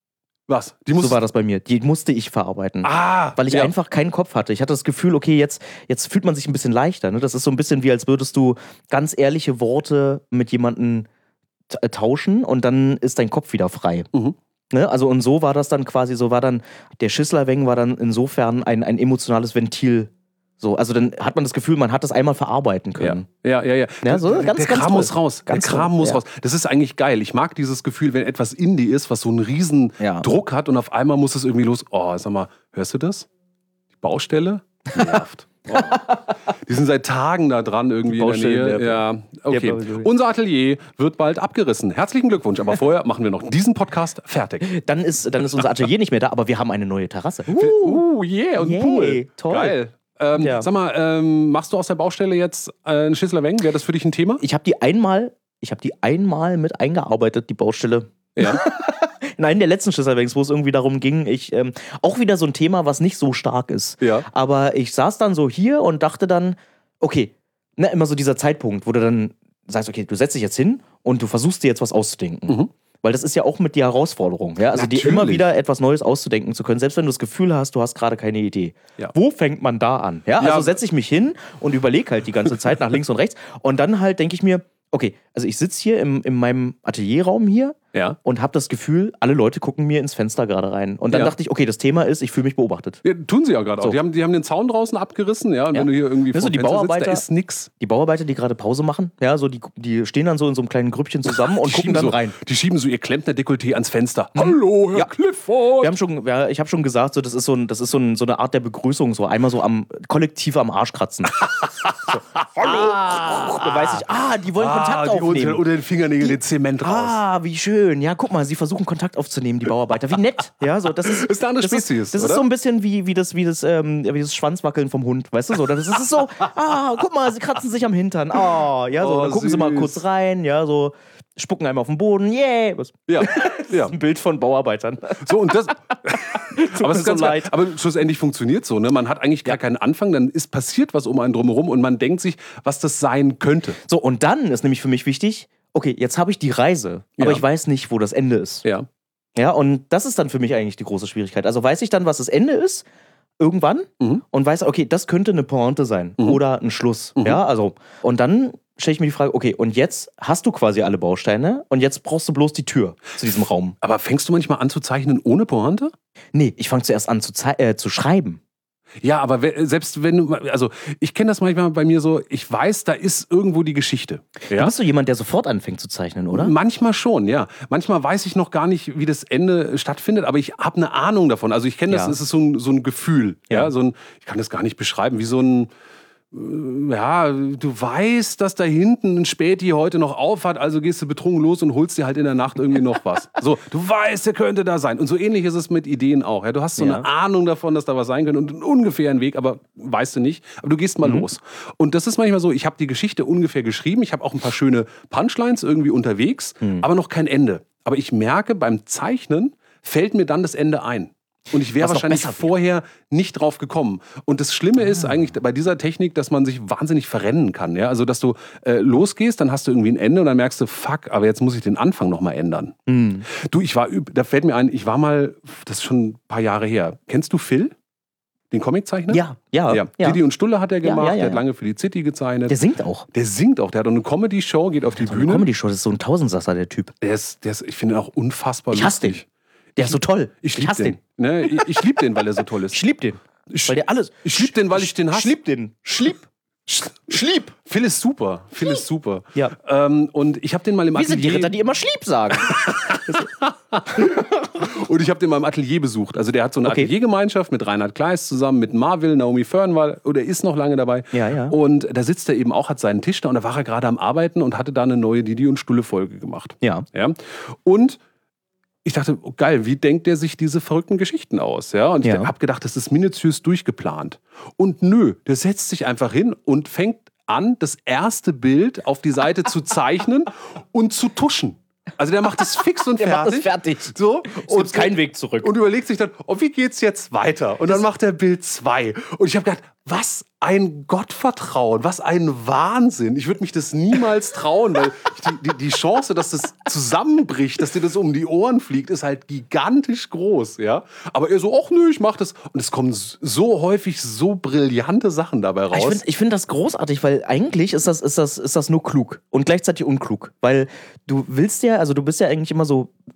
Was? Die muss So war das bei mir. Die musste ich verarbeiten. Ah, Weil ich ja. einfach keinen Kopf hatte. Ich hatte das Gefühl, okay, jetzt, jetzt fühlt man sich ein bisschen leichter. Ne? Das ist so ein bisschen wie, als würdest du ganz ehrliche Worte mit jemandem t- äh, tauschen und dann ist dein Kopf wieder frei. Mhm. Ne? Also und so war das dann quasi, so war dann, der Schissler Weng war dann insofern ein, ein emotionales Ventil. So, also dann hat man das Gefühl, man hat das einmal verarbeiten können. Ja, ja, ja. Ja, so der ganz, der ganz Kram toll. muss raus. Ganz der Kram toll, muss ja. raus. Das ist eigentlich geil. Ich mag dieses Gefühl, wenn etwas Indie ist, was so einen riesen Ja. Druck hat und auf einmal muss es irgendwie los. Oh, sag mal, hörst du das? Die Baustelle? Nervt. Oh. Die sind seit Tagen da dran irgendwie in der Baustelle Nähe. nerven. Ja, okay. Ja, ja. Unser Atelier wird bald abgerissen. Herzlichen Glückwunsch. Aber vorher machen wir noch diesen Podcast fertig. Dann ist, dann ist unser Atelier nicht mehr da, aber wir haben eine neue Terrasse. Uh, yeah, und Yay, Pool. toll. Geil. Ähm, Ja. Sag mal, ähm, machst du aus der Baustelle jetzt äh, einen Schisslerweng? Wäre das für dich ein Thema? Ich habe die einmal, ich habe die einmal mit eingearbeitet, die Baustelle. Ja. In einem der letzten Schisserbanks, wo es irgendwie darum ging, ich, ähm, auch wieder so ein Thema, was nicht so stark ist. Ja. Aber ich saß dann so hier und dachte dann, okay, ne, immer so dieser Zeitpunkt, wo du dann sagst, okay, du setzt dich jetzt hin und du versuchst dir jetzt was auszudenken. Mhm. Weil das ist ja auch mit die Herausforderung, ja? Also dir Natürlich. immer wieder etwas Neues auszudenken zu können, selbst wenn du das Gefühl hast, du hast gerade keine Idee. Ja. Wo fängt man da an? Ja? Ja. Also setze ich mich hin und überlege halt die ganze Zeit nach links und rechts und dann halt denke ich mir, okay, also ich sitze hier im, in meinem Atelierraum hier Ja. und habe das Gefühl, alle Leute gucken mir ins Fenster gerade rein. Und dann Ja. dachte ich, okay, das Thema ist, ich fühle mich beobachtet. Ja, tun sie ja gerade So. auch. Die haben, die haben den Zaun draußen abgerissen, ja. Und Ja. wenn du hier irgendwie Also vor die dem Fenster Bauarbeiter- sitzt, da ist nix. Die Bauarbeiter, die gerade Pause machen, ja, so die, die stehen dann so in so einem kleinen Grüppchen zusammen und Die gucken schieben dann so, rein. Die schieben so ihr Klempner-Dekolleté ans Fenster. Hallo, Herr Ja. Clifford. Wir haben schon, ja, ich habe schon gesagt, so, das ist, so, ein, das ist so, ein, so eine Art der Begrüßung, so einmal so am kollektiv am Arsch kratzen. So, hallo. Ah, da weiß ich, ah, die wollen Kontakt ah, die aufnehmen. unter, unter den Fingernägeln den Zement raus. Ah, wie schön. Ja, guck mal, sie versuchen Kontakt aufzunehmen, die Bauarbeiter. Wie nett. Ja, so, das ist, Ist eine andere das Spezies, Ist, das oder? ist so ein bisschen wie, wie, das, wie, das, ähm, wie das Schwanzwackeln vom Hund, weißt du so. Das ist so, ah, guck mal, sie kratzen sich am Hintern. Ah, ja, so, Oh, dann gucken sie mal süß. kurz rein, ja, so, spucken einmal auf den Boden, yeah. Was? Ja, ja. Ein Bild von Bauarbeitern. So, und das. aber, es ist mir ganz so geil. leid. aber schlussendlich funktioniert so. Ne? Man hat eigentlich gar keinen Anfang, dann ist passiert was um einen drumherum und man denkt sich, was das sein könnte. So, und dann ist nämlich für mich wichtig, okay, jetzt habe ich die Reise, aber Ja. ich weiß nicht, wo das Ende ist. Ja. Ja, und das ist dann für mich eigentlich die große Schwierigkeit. Also weiß ich dann, was das Ende ist, irgendwann, Mhm. und weiß, okay, das könnte eine Pointe sein Mhm. oder ein Schluss. Mhm. Ja, also, und dann stelle ich mir die Frage, okay, und jetzt hast du quasi alle Bausteine und jetzt brauchst du bloß die Tür zu diesem Raum. Aber fängst du manchmal an zu zeichnen ohne Pointe? Nee, ich fange zuerst an zu, zei- äh, zu schreiben. Ja, aber we- selbst wenn du, also ich kenne das manchmal bei mir so, ich weiß, da ist irgendwo die Geschichte. Ja? Bist du jemand, der sofort anfängt zu zeichnen, oder? Manchmal schon, ja. Manchmal weiß ich noch gar nicht, wie das Ende stattfindet, aber ich habe eine Ahnung davon. Also ich kenne das, Ja. es ist so ein, so ein Gefühl. Ja. Ja. So ein, ich kann das gar nicht beschreiben, wie so ein, äh, ja, du weißt, dass da hinten ein Späti heute noch aufhat, also gehst du betrunken los und holst dir halt in der Nacht irgendwie noch was. So, du weißt, der könnte da sein. Und so ähnlich ist es mit Ideen auch. Ja. Du hast so Ja. eine Ahnung davon, dass da was sein könnte und einen ungefähren Weg, aber weißt du nicht. Aber du gehst mal Mhm. los. Und das ist manchmal so, ich habe die Geschichte ungefähr geschrieben, ich habe auch ein paar schöne Punchlines irgendwie unterwegs, Mhm. aber noch kein Ende. Aber ich merke, beim Zeichnen fällt mir dann das Ende ein. Und ich wäre Was noch wahrscheinlich besser wird. vorher nicht drauf gekommen. Und das Schlimme Ah. ist eigentlich bei dieser Technik, dass man sich wahnsinnig verrennen kann. Ja? Also, dass du äh, losgehst, dann hast du irgendwie ein Ende und dann merkst du, fuck, aber jetzt muss ich den Anfang nochmal ändern. Mhm. Du, ich war, üb- da fällt mir ein, ich war mal, das ist schon ein paar Jahre her. Kennst du Phil? Den Comiczeichner? Ja, ja, Ja. ja. Didi und Stulle hat er Ja, gemacht, ja, ja, der hat ja. lange für die City gezeichnet. Der singt auch. Der singt auch, der hat auch eine Comedy-Show, geht auf die So eine Bühne. Comedy-Show, das ist so ein Tausendsasser, der Typ. Der ist, der ist, ich finde ihn auch unfassbar Ich hasse lustig. Der ist so toll. Ich liebe hasse den. Ne? Ich, ich liebe den, weil er so toll ist. Ich lieb den. Weil der alles. Ich lieb den, weil ich den hasse. Schlieb den. Schlieb. Schlieb. Phil ist super. Phil ist super. Ja. Ähm, und ich habe den mal im Wie sind die Atelier Ritter, die immer Schlieb sagen? und ich habe den mal im Atelier besucht. Also der hat so eine Okay. Ateliergemeinschaft mit Reinhard Kleist zusammen, mit Marvil, Naomi Fernwald, oder ist noch lange dabei. Ja, ja. Und da sitzt er eben auch, hat seinen Tisch da und da war er gerade am Arbeiten und hatte da eine neue Didi und Stulle Folge gemacht. Ja. Ja. Und ich dachte, oh, geil, wie denkt der sich diese verrückten Geschichten aus? Ja. Und ich Ja. habe gedacht, das ist minutiös durchgeplant. Und nö, der setzt sich einfach hin und fängt an, das erste Bild auf die Seite zu zeichnen und zu tuschen. Also der macht das fix und Der macht fertig. das fertig. So. Es gibt keinen Weg zurück. Und überlegt sich dann, oh, wie geht's jetzt weiter? Und dann macht er Bild zwei. Und ich habe gedacht, was ein Gottvertrauen, was ein Wahnsinn. Ich würde mich das niemals trauen, weil die, die, die Chance, dass das zusammenbricht, dass dir das um die Ohren fliegt, ist halt gigantisch groß. Ja? Aber er so, ach nö, ich mach das. Und es kommen so häufig so brillante Sachen dabei raus. Ich finde ich find das großartig, weil eigentlich ist das, ist, das, ist das nur klug und gleichzeitig unklug. Weil du willst ja, also du bist ja eigentlich immer so,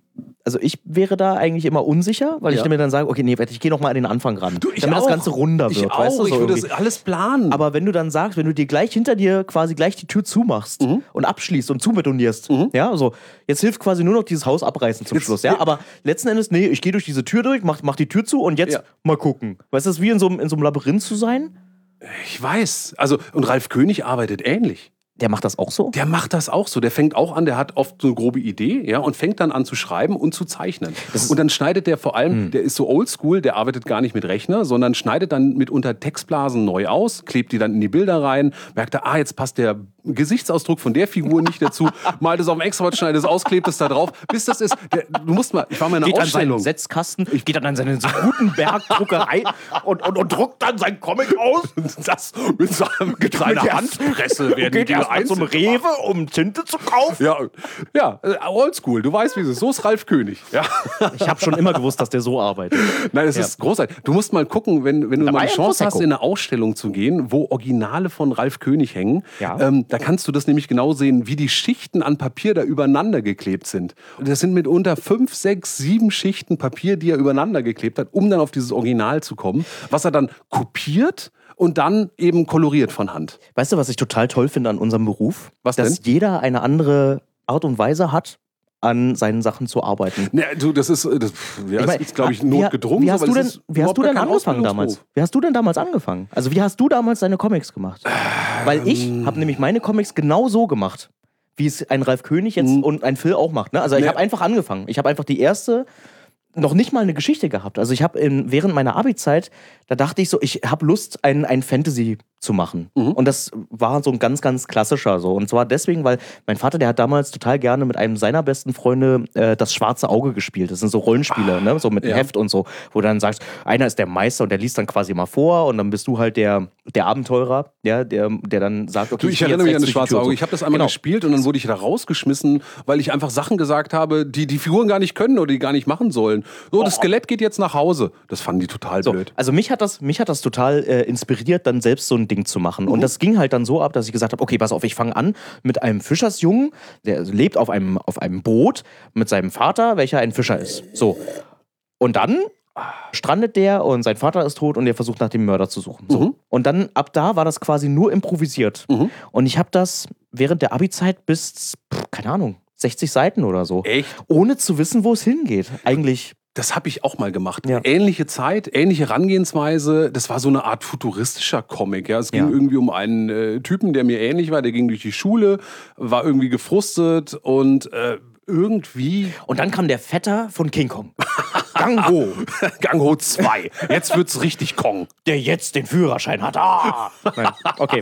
Also ich wäre da eigentlich immer unsicher, weil Ja. ich mir dann sage, okay, nee, warte, ich gehe noch mal an den Anfang ran, Du, ich damit auch. das Ganze runder wird. Ich auch, weißt du, so ich würde irgendwie. das alles planen. Aber wenn du dann sagst, wenn du dir gleich hinter dir quasi gleich die Tür zumachst Mhm. und abschließt und zubetonierst, ja, also jetzt hilft quasi nur noch dieses Haus abreißen zum Jetzt- Schluss, ja, aber letzten Endes, nee, ich gehe durch diese Tür durch, mach, mach die Tür zu und jetzt Ja. mal gucken. Weißt du, das ist wie in so, einem- in so einem Labyrinth zu sein? ich weiß. Also, und Ralf König arbeitet ähnlich. Der macht das auch so? Der macht das auch so. Der fängt auch an, der hat oft so eine grobe Idee, ja, und fängt dann an zu schreiben und zu zeichnen. Und dann schneidet der vor allem, der ist so oldschool, der arbeitet gar nicht mit Rechner, sondern schneidet dann mitunter Textblasen neu aus, klebt die dann in die Bilder rein, merkt er, ah, jetzt passt der Gesichtsausdruck von der Figur nicht dazu, malt es auf dem Extrablatt, schneidet es aus, klebt es da drauf, bis das ist, der, du musst mal, ich war mal in einer Geht an seinen Ausstellung. Setzkasten, geht dann an seine so Gutenberg-Druckerei und, und, und druckt dann sein Comic aus. Das mit seiner kleinen der- Handpresse werden Geht die erst mal zum einzeln Rewe, um Tinte zu kaufen. Ja, ja, äh, oldschool, du weißt, wie es ist. So ist Ralf König. Ja. Ich habe schon immer gewusst, dass der so arbeitet. Nein, es Ja. ist großartig. Du musst mal gucken, wenn, wenn du Da mal war eine ja Chance hast, Prosecco. in eine Ausstellung zu gehen, wo Originale von Ralf König hängen. Ja. Ähm, da kannst du das nämlich genau sehen, wie die Schichten an Papier da übereinander geklebt sind. Und das sind mitunter fünf, sechs, sieben Schichten Papier, die er übereinander geklebt hat, um dann auf dieses Original zu kommen, was er dann kopiert und dann eben koloriert von Hand. Weißt du, was ich total toll finde an unserem Beruf? Was Dass denn? jeder eine andere Art und Weise hat, an seinen Sachen zu arbeiten. Ne, du, das ist, das, ja, Ich das mein, ist, glaube ich, wie- notgedrungen. Wie hast aber du das denn, ist wie hast überhaupt du gar denn kein angefangen damals? Ausbildungsberuf. Wie hast du denn damals angefangen? Also wie hast du damals deine Comics gemacht? Weil ich Ähm. habe nämlich meine Comics genau so gemacht, wie es ein Ralf König jetzt Mhm. und ein Phil auch macht. Ne? Also ich Ne. habe einfach angefangen. Ich habe einfach die erste noch nicht mal eine Geschichte gehabt. Also ich habe während meiner Abi-Zeit, da dachte ich so, ich habe Lust, ein, ein Fantasy zu machen. Mhm. Und das war so ein ganz, ganz klassischer so. Und zwar deswegen, weil mein Vater, der hat damals total gerne mit einem seiner besten Freunde äh, das Schwarze Auge gespielt. Das sind so Rollenspiele, ne? So mit einem ja. Heft und so, wo du dann sagst, einer ist der Meister und der liest dann quasi mal vor und dann bist du halt der, der Abenteurer, ja, der, der dann sagt, okay, Du, ich geh erinnere jetzt mich an das rechts durch die Schwarze Tür, Auge. so. Ich habe das einmal Genau. gespielt und dann wurde ich da rausgeschmissen, weil ich einfach Sachen gesagt habe, die die Figuren gar nicht können oder die gar nicht machen sollen. So, das Skelett geht jetzt nach Hause. Das fanden die total So, blöd. also mich hat das, mich hat das total äh, inspiriert, dann selbst so ein Ding zu machen. Und das ging halt dann so ab, dass ich gesagt habe, okay, pass auf, ich fange an mit einem Fischersjungen, der lebt auf einem, auf einem Boot mit seinem Vater, welcher ein Fischer ist. So. Und dann strandet der und sein Vater ist tot und der versucht nach dem Mörder zu suchen. So. Mhm. Und dann, ab da war das quasi nur improvisiert. Mhm. Und ich habe das während der Abi-Zeit bis, pff, keine Ahnung, sechzig Seiten oder so. Echt? Ohne zu wissen, wo es hingeht. Eigentlich. Das habe ich auch mal gemacht. Ja. Ähnliche Zeit, ähnliche Herangehensweise. Das war so eine Art futuristischer Comic. Ja. Es ging Ja. irgendwie um einen äh, Typen, der mir ähnlich war. Der ging durch die Schule, war irgendwie gefrustet und äh, irgendwie Und dann kam der Vetter von King Kong. Gang Ho, Gang Ho zwei. Jetzt wird's richtig Kong. der jetzt den Führerschein hat. Ah! Nein. Okay.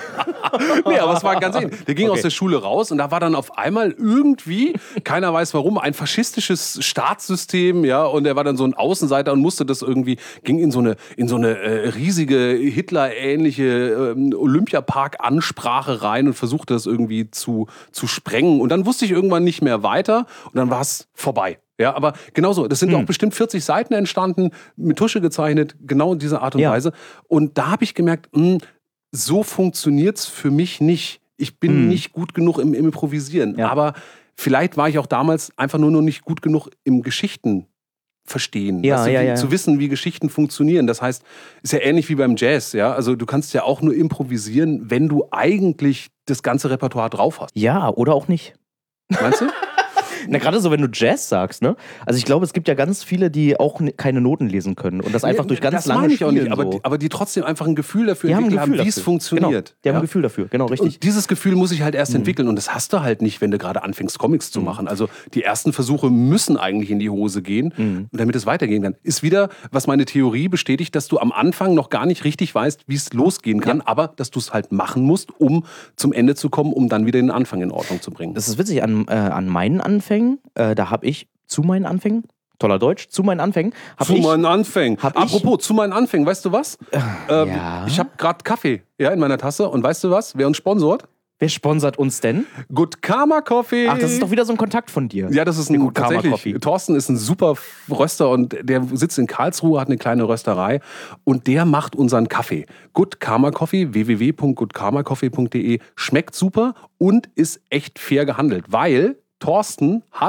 Nee, aber es war ganz ähnlich. Der ging Okay. aus der Schule raus und da war dann auf einmal irgendwie, keiner weiß warum, ein faschistisches Staatssystem, ja, und er war dann so ein Außenseiter und musste das irgendwie, ging in so eine, in so eine äh, riesige Hitler-ähnliche ähm, Olympiapark-Ansprache rein und versuchte das irgendwie zu, zu sprengen. Und dann wusste ich irgendwann nicht mehr weiter und dann war es vorbei. Ja, aber genauso, das sind auch bestimmt vierzig Seiten entstanden, mit Tusche gezeichnet, genau in dieser Art und Ja. Weise. Und da habe ich gemerkt, mh, so funktioniert's für mich nicht. Ich bin Mhm. nicht gut genug im, im Improvisieren. Ja. Aber vielleicht war ich auch damals einfach nur noch nicht gut genug im Geschichten verstehen. Ja, weißt du, ja, wie, ja. zu wissen, wie Geschichten funktionieren. Das heißt, ist ja ähnlich wie beim Jazz. Ja? Also du kannst ja auch nur improvisieren, wenn du eigentlich das ganze Repertoire drauf hast. Ja, oder auch nicht. Meinst du? Na, gerade so, wenn du Jazz sagst, ne? Also ich glaube, es gibt ja ganz viele, die auch n- keine Noten lesen können und das einfach durch ganz das lange meine ich auch Spielen nicht, aber, so. die, aber die trotzdem einfach ein Gefühl dafür Die haben ein entwickelt Gefühl haben, wie es dafür. funktioniert. Genau, die haben ja? ein Gefühl dafür, genau, richtig. Und dieses Gefühl muss ich halt erst entwickeln und das hast du halt nicht, wenn du gerade anfängst, Comics zu machen. Also die ersten Versuche müssen eigentlich in die Hose gehen, Mhm. damit es weitergehen kann. Ist wieder, was meine Theorie bestätigt, dass du am Anfang noch gar nicht richtig weißt, wie es losgehen kann, aber dass du es halt machen musst, um zum Ende zu kommen, um dann wieder den Anfang in Ordnung zu bringen. Das ist witzig, an, äh, an meinen Anfängen, äh, da habe ich zu meinen Anfängen, toller Deutsch, zu meinen Anfängen, habe Zu ich... meinen Anfängen. hab ich- Apropos, zu meinen Anfängen, weißt du was? Ähm, ja. Ich habe gerade Kaffee ja, in meiner Tasse und weißt du was? Wer uns sponsort? Wer sponsert uns denn? Good Karma Coffee. Ach, das ist doch wieder so ein Kontakt von dir. Ja, das ist Der ein Good Karma tatsächlich. Coffee. Thorsten ist ein super Röster und der sitzt in Karlsruhe, hat eine kleine Rösterei und der macht unseren Kaffee. Good Karma Coffee, w w w punkt good karma coffee punkt d e. Schmeckt super und ist echt fair gehandelt, weil Thorsten hat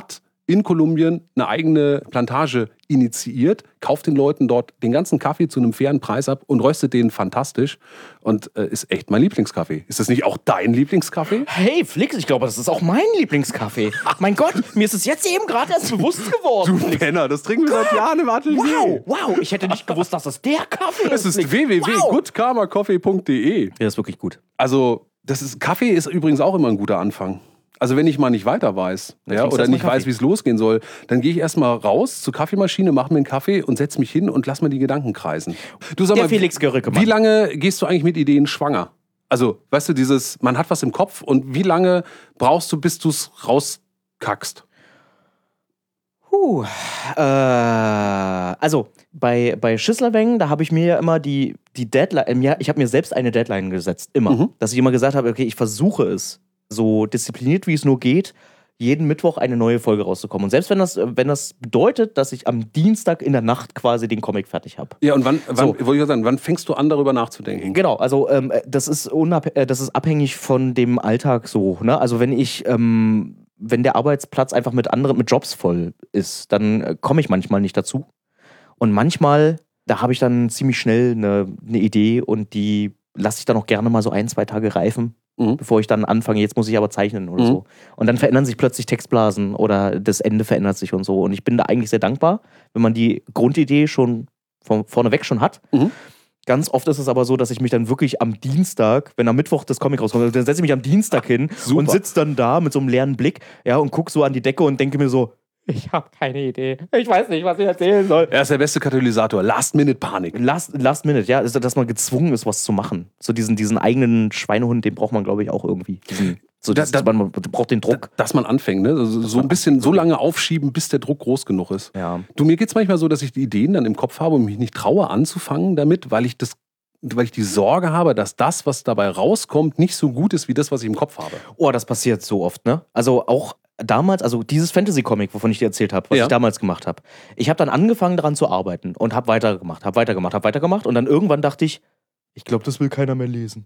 in Kolumbien eine eigene Plantage initiiert, kauft den Leuten dort den ganzen Kaffee zu einem fairen Preis ab und röstet den fantastisch und äh, ist echt mein Lieblingskaffee. Ist das nicht auch dein Lieblingskaffee? Hey, Flix, ich glaube, das ist auch mein Lieblingskaffee. Mein Gott, mir ist es jetzt eben gerade erst bewusst geworden. Du Penner, das trinken wir seit Jahren im Atelier. Wow, wow, ich hätte nicht gewusst, dass das der Kaffee ist. Es ist Flix. w w w punkt Wow. good karma coffee punkt d e. Ja, das ist wirklich gut. Also, das ist, Kaffee ist übrigens auch immer ein guter Anfang. Also wenn ich mal nicht weiter weiß, Dann ja, trinkst du oder erst mal nicht weiß, Kaffee. wie es losgehen soll, dann gehe ich erstmal raus zur Kaffeemaschine, mache mir einen Kaffee und setze mich hin und lass mal die Gedanken kreisen. Du sag Der mal, Felix Görricke, Mann. wie lange gehst du eigentlich mit Ideen schwanger? Also, weißt du, dieses, man hat was im Kopf und wie lange brauchst du, bis du es rauskackst? Puh, äh, also bei, bei Schüsslerwängen, da habe ich mir ja immer die, die Deadline, ja, ich habe mir selbst eine Deadline gesetzt, immer. Mhm. Dass ich immer gesagt habe, okay, ich versuche es, so diszipliniert wie es nur geht, jeden Mittwoch eine neue Folge rauszukommen. Und selbst wenn das, wenn das bedeutet, dass ich am Dienstag in der Nacht quasi den Comic fertig habe. Ja, und wann, wann, So. wollte ich sagen, wann fängst du an, darüber nachzudenken? Genau, also ähm, das, ist unab- äh, das ist abhängig von dem Alltag so. Ne? Also wenn ich, ähm, wenn der Arbeitsplatz einfach mit anderen, mit Jobs voll ist, dann äh, komme ich manchmal nicht dazu. Und manchmal, da habe ich dann ziemlich schnell eine, eine Idee und die lasse ich dann auch gerne mal so ein, zwei Tage reifen, Mhm. bevor ich dann anfange, jetzt muss ich aber zeichnen oder Mhm. so. Und dann verändern sich plötzlich Textblasen oder das Ende verändert sich und so. Und ich bin da eigentlich sehr dankbar, wenn man die Grundidee schon von vorneweg schon hat. Mhm. Ganz oft ist es aber so, dass ich mich dann wirklich am Dienstag, wenn am Mittwoch das Comic rauskommt, dann setze ich mich am Dienstag hin Super. und sitze dann da mit so einem leeren Blick, ja, und gucke so an die Decke und denke mir so, ich habe keine Idee. Ich weiß nicht, was ich erzählen soll. Er ist der beste Katalysator. Last-Minute-Panik. Last, last minute, ja, ist, dass man gezwungen ist, was zu machen. So diesen, diesen eigenen Schweinehund, den braucht man, glaube ich, auch irgendwie. Diesen, so, Da- das, da- man, man braucht den Druck. Dass man anfängt, ne? Also so ein bisschen so lange aufschieben, bis der Druck groß genug ist. Ja. Du, mir geht es manchmal so, dass ich die Ideen dann im Kopf habe und mich nicht traue anzufangen damit, weil ich das, weil ich die Sorge habe, dass das, was dabei rauskommt, nicht so gut ist wie das, was ich im Kopf habe. Oh, das passiert so oft, ne? Also auch damals, also dieses Fantasy-Comic, wovon ich dir erzählt habe, was Ja. ich damals gemacht habe. Ich habe dann angefangen daran zu arbeiten und habe weitergemacht, habe weitergemacht, habe weitergemacht und dann irgendwann dachte ich, ich glaube, das will keiner mehr lesen.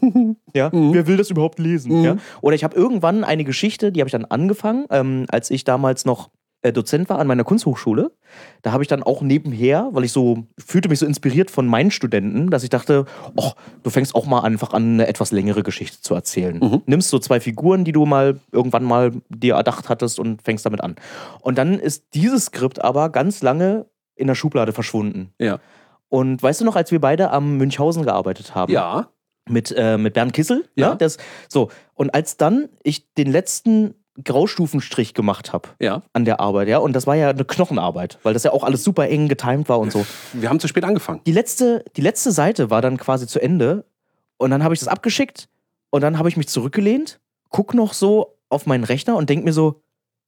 Ja, Mhm. wer will das überhaupt lesen? Mhm. Ja? Oder ich habe irgendwann eine Geschichte, die habe ich dann angefangen, ähm, als ich damals noch äh, Dozent war an meiner Kunsthochschule. Da habe ich dann auch nebenher, weil ich so fühlte mich so inspiriert von meinen Studenten, dass ich dachte, oh, du fängst auch mal einfach an, eine etwas längere Geschichte zu erzählen. Mhm. Nimmst so zwei Figuren, die du mal irgendwann mal dir erdacht hattest und fängst damit an. Und dann ist dieses Skript aber ganz lange in der Schublade verschwunden. Ja. Und weißt du noch, als wir beide am Münchhausen gearbeitet haben? Ja. Mit, äh, mit Bernd Kissel? Ja. Ne? Das, so. Und als dann ich den letzten Graustufenstrich gemacht habe Ja. an der Arbeit, ja, und das war ja eine Knochenarbeit, weil das ja auch alles super eng getimed war und so. Wir haben zu spät angefangen. Die letzte, die letzte Seite war dann quasi zu Ende und dann habe ich das abgeschickt und dann habe ich mich zurückgelehnt, guck noch so auf meinen Rechner und denk mir so,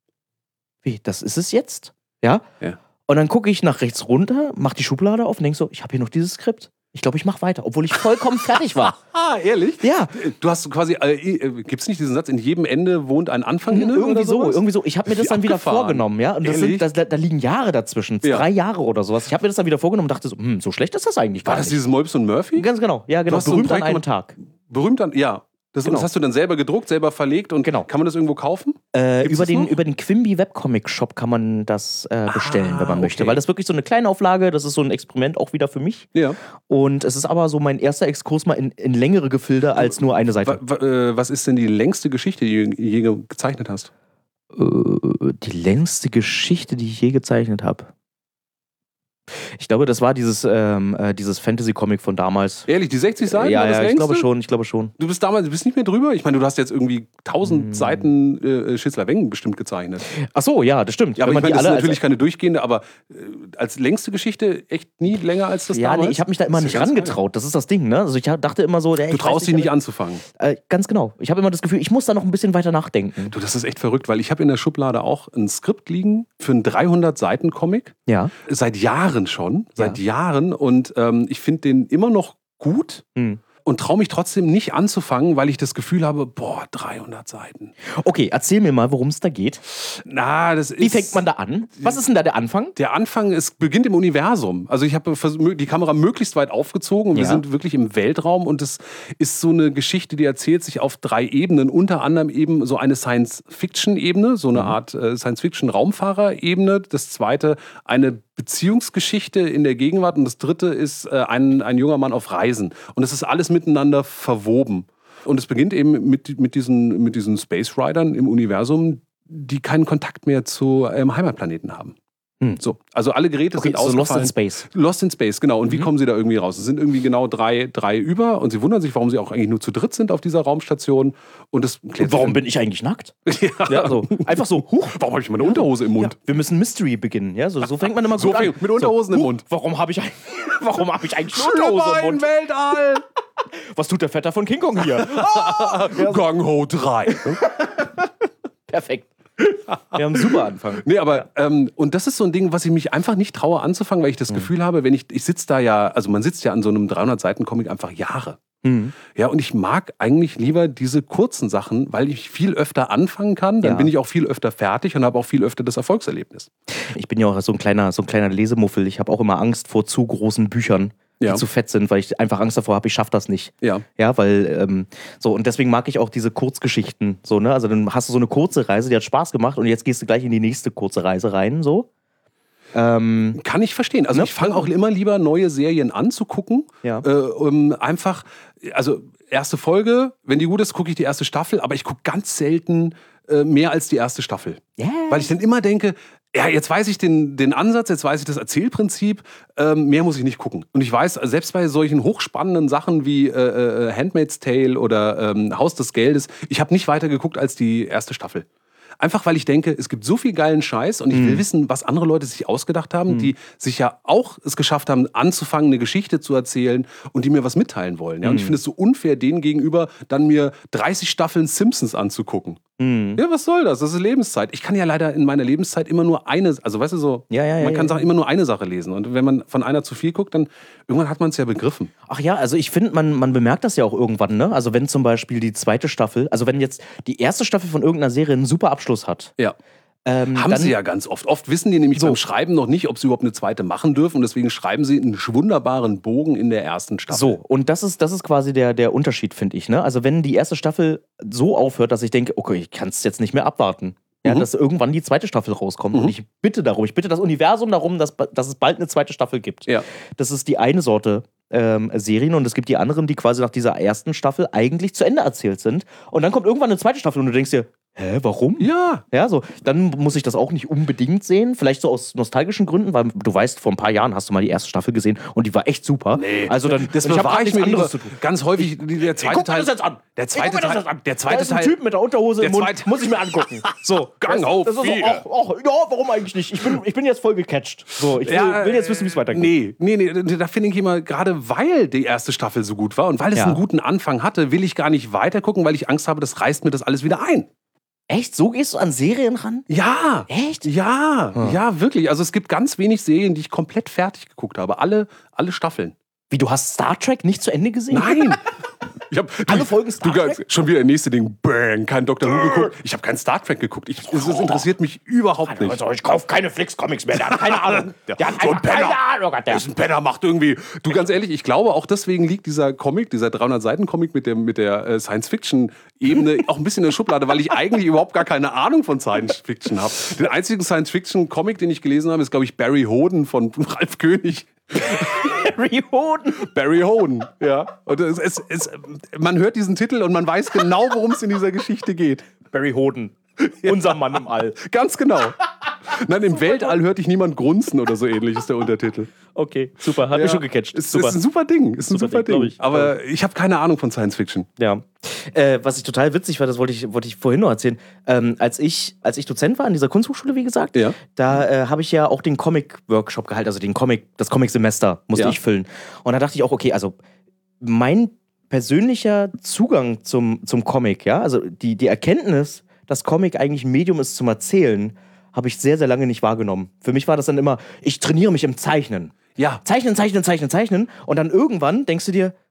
wie, das ist es jetzt? Ja? Ja. Und dann gucke ich nach rechts runter, mach die Schublade auf und denk so, ich habe hier noch dieses Skript. Ich glaube, ich mache weiter, obwohl ich vollkommen fertig war. Ah, ehrlich? Ja, Du hast quasi, äh, äh, gibt es nicht diesen Satz, in jedem Ende wohnt ein Anfang inne? irgendwie oder so, sowas? irgendwie so. Ich habe mir das Wie dann wieder abgefahren. vorgenommen, ja. Und das Ehrlich? sind, da, da liegen Jahre dazwischen, Ja. drei Jahre oder sowas. Ich habe mir das dann wieder vorgenommen und dachte so, hm, so schlecht ist das eigentlich gar War das nicht. dieses Molbs und Murphy? Ganz genau, ja, genau. hast so ein Berühmt an Projekt einem Tag. Berühmt dann, ja. Das, Genau. das hast du dann selber gedruckt, selber verlegt und Genau. kann man das irgendwo kaufen? Äh, Gibt's über, das den, noch? über den Quimby Webcomic Shop kann man das äh, bestellen, Ah, wenn man möchte. okay. Weil das wirklich so eine kleine Auflage, das ist so ein Experiment auch wieder für mich. Ja. Und es ist aber so mein erster Exkurs mal in, in längere Gefilde als nur eine Seite. Wa- wa- äh, was ist denn die längste Geschichte, die du je ge- gezeichnet hast? Äh, die längste Geschichte, die ich je gezeichnet habe. Ich glaube, das war dieses, ähm, äh, dieses Fantasy-Comic von damals. Ehrlich, die sechzig Seiten? ja, war das ja, ich längste? glaube schon, ich glaube schon. Du bist damals, du bist nicht mehr drüber? Ich meine, du hast jetzt irgendwie tausend Hm. Seiten äh, Schützler-Wengen bestimmt gezeichnet. Ach so, ja, das stimmt. Ja, aber Wenn ich meine, das ist als- natürlich keine durchgehende, aber äh, als längste Geschichte echt nie länger als das Ja, damals? nee, ich habe mich da immer Das ist nicht ja ganz rangetraut. Das ist das Ding, ne? Also ich hab- dachte immer so, der, geil. Du traust dich nicht anzufangen. Äh, ganz genau. Ich habe immer das Gefühl, ich muss da noch ein bisschen weiter nachdenken. Du, das ist echt verrückt, weil ich habe in der Schublade auch ein Skript liegen für einen dreihundert Seiten Comic. Ja. Seit Jahren schon. Seit Ja. Jahren. Und ähm, ich finde den immer noch gut. Hm. und traue mich trotzdem nicht anzufangen, weil ich das Gefühl habe, boah, dreihundert Seiten. Okay, erzähl mir mal, worum es da geht. Na, das ist... Wie fängt man da an? Was ist denn da der Anfang? Der Anfang, es beginnt im Universum. Also ich habe die Kamera möglichst weit aufgezogen und wir Ja. sind wirklich im Weltraum und es ist so eine Geschichte, die erzählt sich auf drei Ebenen. Unter anderem eben so eine Science-Fiction-Ebene, so eine Art äh, Science-Fiction-Raumfahrer-Ebene. Das zweite eine Beziehungsgeschichte in der Gegenwart und das dritte ist äh, ein, ein junger Mann auf Reisen. Und es ist alles miteinander verwoben. Und es beginnt eben mit, mit, diesen, mit diesen Space Riders im Universum, die keinen Kontakt mehr zu einem Heimatplaneten haben. Hm. So, also alle Geräte Okay, sind so ausgefallen. Lost in Space. Lost in Space, genau. Und Mhm. wie kommen sie da irgendwie raus? Es sind irgendwie genau drei, drei über und sie wundern sich, warum sie auch eigentlich nur zu dritt sind auf dieser Raumstation. Und das klärt Und warum sich bin ich eigentlich nackt? dann- ja. Ja, so. Einfach so, huch. Warum habe ich meine Unterhose im Ja, Mund? wir müssen Mystery beginnen. Ja, so, so fängt man immer gut So an. fängt- mit Unterhosen im huch, Mund. Warum habe ich, eigentlich- warum hab ich eigentlich eine Unterhose im Mund? Weltall! Was tut der Vetter von King Kong hier? Gang Ho drei. Perfekt. Wir haben einen super Anfang. Nee, aber, ähm, und das ist so ein Ding, was ich mich einfach nicht traue anzufangen, weil ich das Gefühl habe, wenn ich, ich sitze da ja, also man sitzt ja an so einem dreihundert-Seiten-Comic einfach Jahre. Mhm. Ja, und ich mag eigentlich lieber diese kurzen Sachen, weil ich viel öfter anfangen kann, dann Ja. bin ich auch viel öfter fertig und habe auch viel öfter das Erfolgserlebnis. Ich bin ja auch so ein kleiner, so ein kleiner Lesemuffel. Ich habe auch immer Angst vor zu großen Büchern, die Ja. zu fett sind, weil ich einfach Angst davor habe, ich schaffe das nicht. Ja. Ja, weil, ähm, so, und deswegen mag ich auch diese Kurzgeschichten, so, ne? Also dann hast du so eine kurze Reise, die hat Spaß gemacht und jetzt gehst du gleich in die nächste kurze Reise rein, so. Ähm, Kann ich verstehen. Also Ne? ich fange auch immer lieber neue Serien anzugucken. Ja. Äh, um einfach, also erste Folge, wenn die gut ist, gucke ich die erste Staffel, aber ich gucke ganz selten äh, mehr als die erste Staffel. yeah. Weil ich dann immer denke, ja, jetzt weiß ich den, den Ansatz, jetzt weiß ich das Erzählprinzip, ähm, mehr muss ich nicht gucken. Und ich weiß, selbst bei solchen hochspannenden Sachen wie äh, äh, Handmaid's Tale oder ähm, Haus des Geldes, ich habe nicht weiter geguckt als die erste Staffel. Einfach weil ich denke, es gibt so viel geilen Scheiß und ich will wissen, was andere Leute sich ausgedacht haben, die sich ja auch es geschafft haben, anzufangen, eine Geschichte zu erzählen und die mir was mitteilen wollen. Ja? Und ich finde es so unfair, denen gegenüber dann mir dreißig Staffeln Simpsons anzugucken. Mhm. Ja, was soll das? Das ist Lebenszeit. Ich kann ja leider in meiner Lebenszeit immer nur eine, also weißt du so, Ja, ja, ja, man kann ja, Sachen immer nur eine Sache lesen. Und wenn man von einer zu viel guckt, dann irgendwann hat man es ja begriffen. Ach ja, also ich finde, man, man bemerkt das ja auch irgendwann, ne? Also wenn zum Beispiel die zweite Staffel, also wenn jetzt die erste Staffel von irgendeiner Serie einen super Abschluss hat, Ja. ähm, Haben dann, sie ja ganz oft. Oft wissen die nämlich So. beim Schreiben noch nicht, ob sie überhaupt eine zweite machen dürfen. Und deswegen schreiben sie einen wunderbaren Bogen in der ersten Staffel. So, und das ist, das ist quasi der, der Unterschied, finde ich, ne? Also wenn die erste Staffel so aufhört, dass ich denke, okay, ich kann es jetzt nicht mehr abwarten. Ja, Mhm. dass irgendwann die zweite Staffel rauskommt. Mhm. Und ich bitte darum, ich bitte das Universum darum, dass, dass es bald eine zweite Staffel gibt. Ja. Das ist die eine Sorte ähm, Serien und es gibt die anderen, die quasi nach dieser ersten Staffel eigentlich zu Ende erzählt sind. Und dann kommt irgendwann eine zweite Staffel und du denkst dir, hä, warum? Ja. Ja, so, dann muss ich das auch nicht unbedingt sehen. Vielleicht so aus nostalgischen Gründen, weil du weißt, vor ein paar Jahren hast du mal die erste Staffel gesehen und die war echt super. Nee. Also dann, Das und ich hab bewahre grad ich mir nichts lieber. anderes zu tun. Ganz häufig der zweite Guck mir Teil. das jetzt an. Der Ich zweite guck mir das Teil. jetzt an. Der Da zweite ist ein Teil. Typ mit der Unterhose Der im Mund, zweite- muss ich mir angucken. So, Gang das, auf das ist so, vier. ach, ach, ja, warum eigentlich nicht? Ich bin, ich bin jetzt voll gecatcht. So, ich will, Ja, will jetzt wissen, wie es weitergeht. Nee, nee, nee, da finde ich immer, gerade weil die erste Staffel so gut war und weil es Ja. einen guten Anfang hatte, will ich gar nicht weitergucken, weil ich Angst habe, das reißt mir das alles wieder ein. Echt? So gehst du an Serien ran? Ja. Echt? Ja, Hm. ja, wirklich. Also es gibt ganz wenig Serien, die ich komplett fertig geguckt habe. Alle, alle Staffeln. Wie, du hast Star Trek nicht zu Ende gesehen? Nein! Ich hab, Alle du, Folgen Star du, Trek? Schon wieder das nächste Ding. Bang, kein Doctor Who geguckt. Ich habe kein Star Trek geguckt. Ich, es, es interessiert mich überhaupt nicht. Also, ich kaufe keine Flix-Comics mehr, der hat keine Ahnung. Der hat So ein einfach keine Penner. Ahnung. Hat der. Das ist ein Penner, macht irgendwie. Du, ganz ehrlich, ich glaube, auch deswegen liegt dieser Comic, dieser dreihundert-Seiten-Comic mit der, mit der äh, Science-Fiction-Ebene auch ein bisschen in der Schublade, weil ich eigentlich überhaupt gar keine Ahnung von Science-Fiction habe. Den einzigen Science-Fiction-Comic, den ich gelesen habe, ist, glaube ich, Barry Hoden von Ralf König. Harry Hoden. Barry Hoden, ja. Und es, es, es, man hört diesen Titel und man weiß genau, worum es in dieser Geschichte geht. Barry Hoden. Unser Mann im All. Ganz genau. Nein, im Weltall hört dich niemand grunzen oder so ähnlich ist der Untertitel. Okay, super. Hat Ja. mich schon gecatcht. Ist, super. ist ein super Ding. Ist ein Super super, Ding, glaub Ding. ich. Aber ich habe keine Ahnung von Science Fiction. Ja. Äh, was ich total witzig war, das wollte ich, wollte ich vorhin noch erzählen. Ähm, als, ich, als ich Dozent war an dieser Kunsthochschule, wie gesagt, Ja. da äh, habe ich ja auch den Comic-Workshop gehalten, also den Comic, das Comic-Semester musste Ja. ich füllen. Und da dachte ich auch, okay, also mein persönlicher Zugang zum, zum Comic, ja, also die, die Erkenntnis, dass Comic eigentlich ein Medium ist zum Erzählen, habe ich sehr, sehr lange nicht wahrgenommen. Für mich war das dann immer, ich trainiere mich im Zeichnen. Ja. Zeichnen, zeichnen, zeichnen, zeichnen. Und dann irgendwann denkst du dir,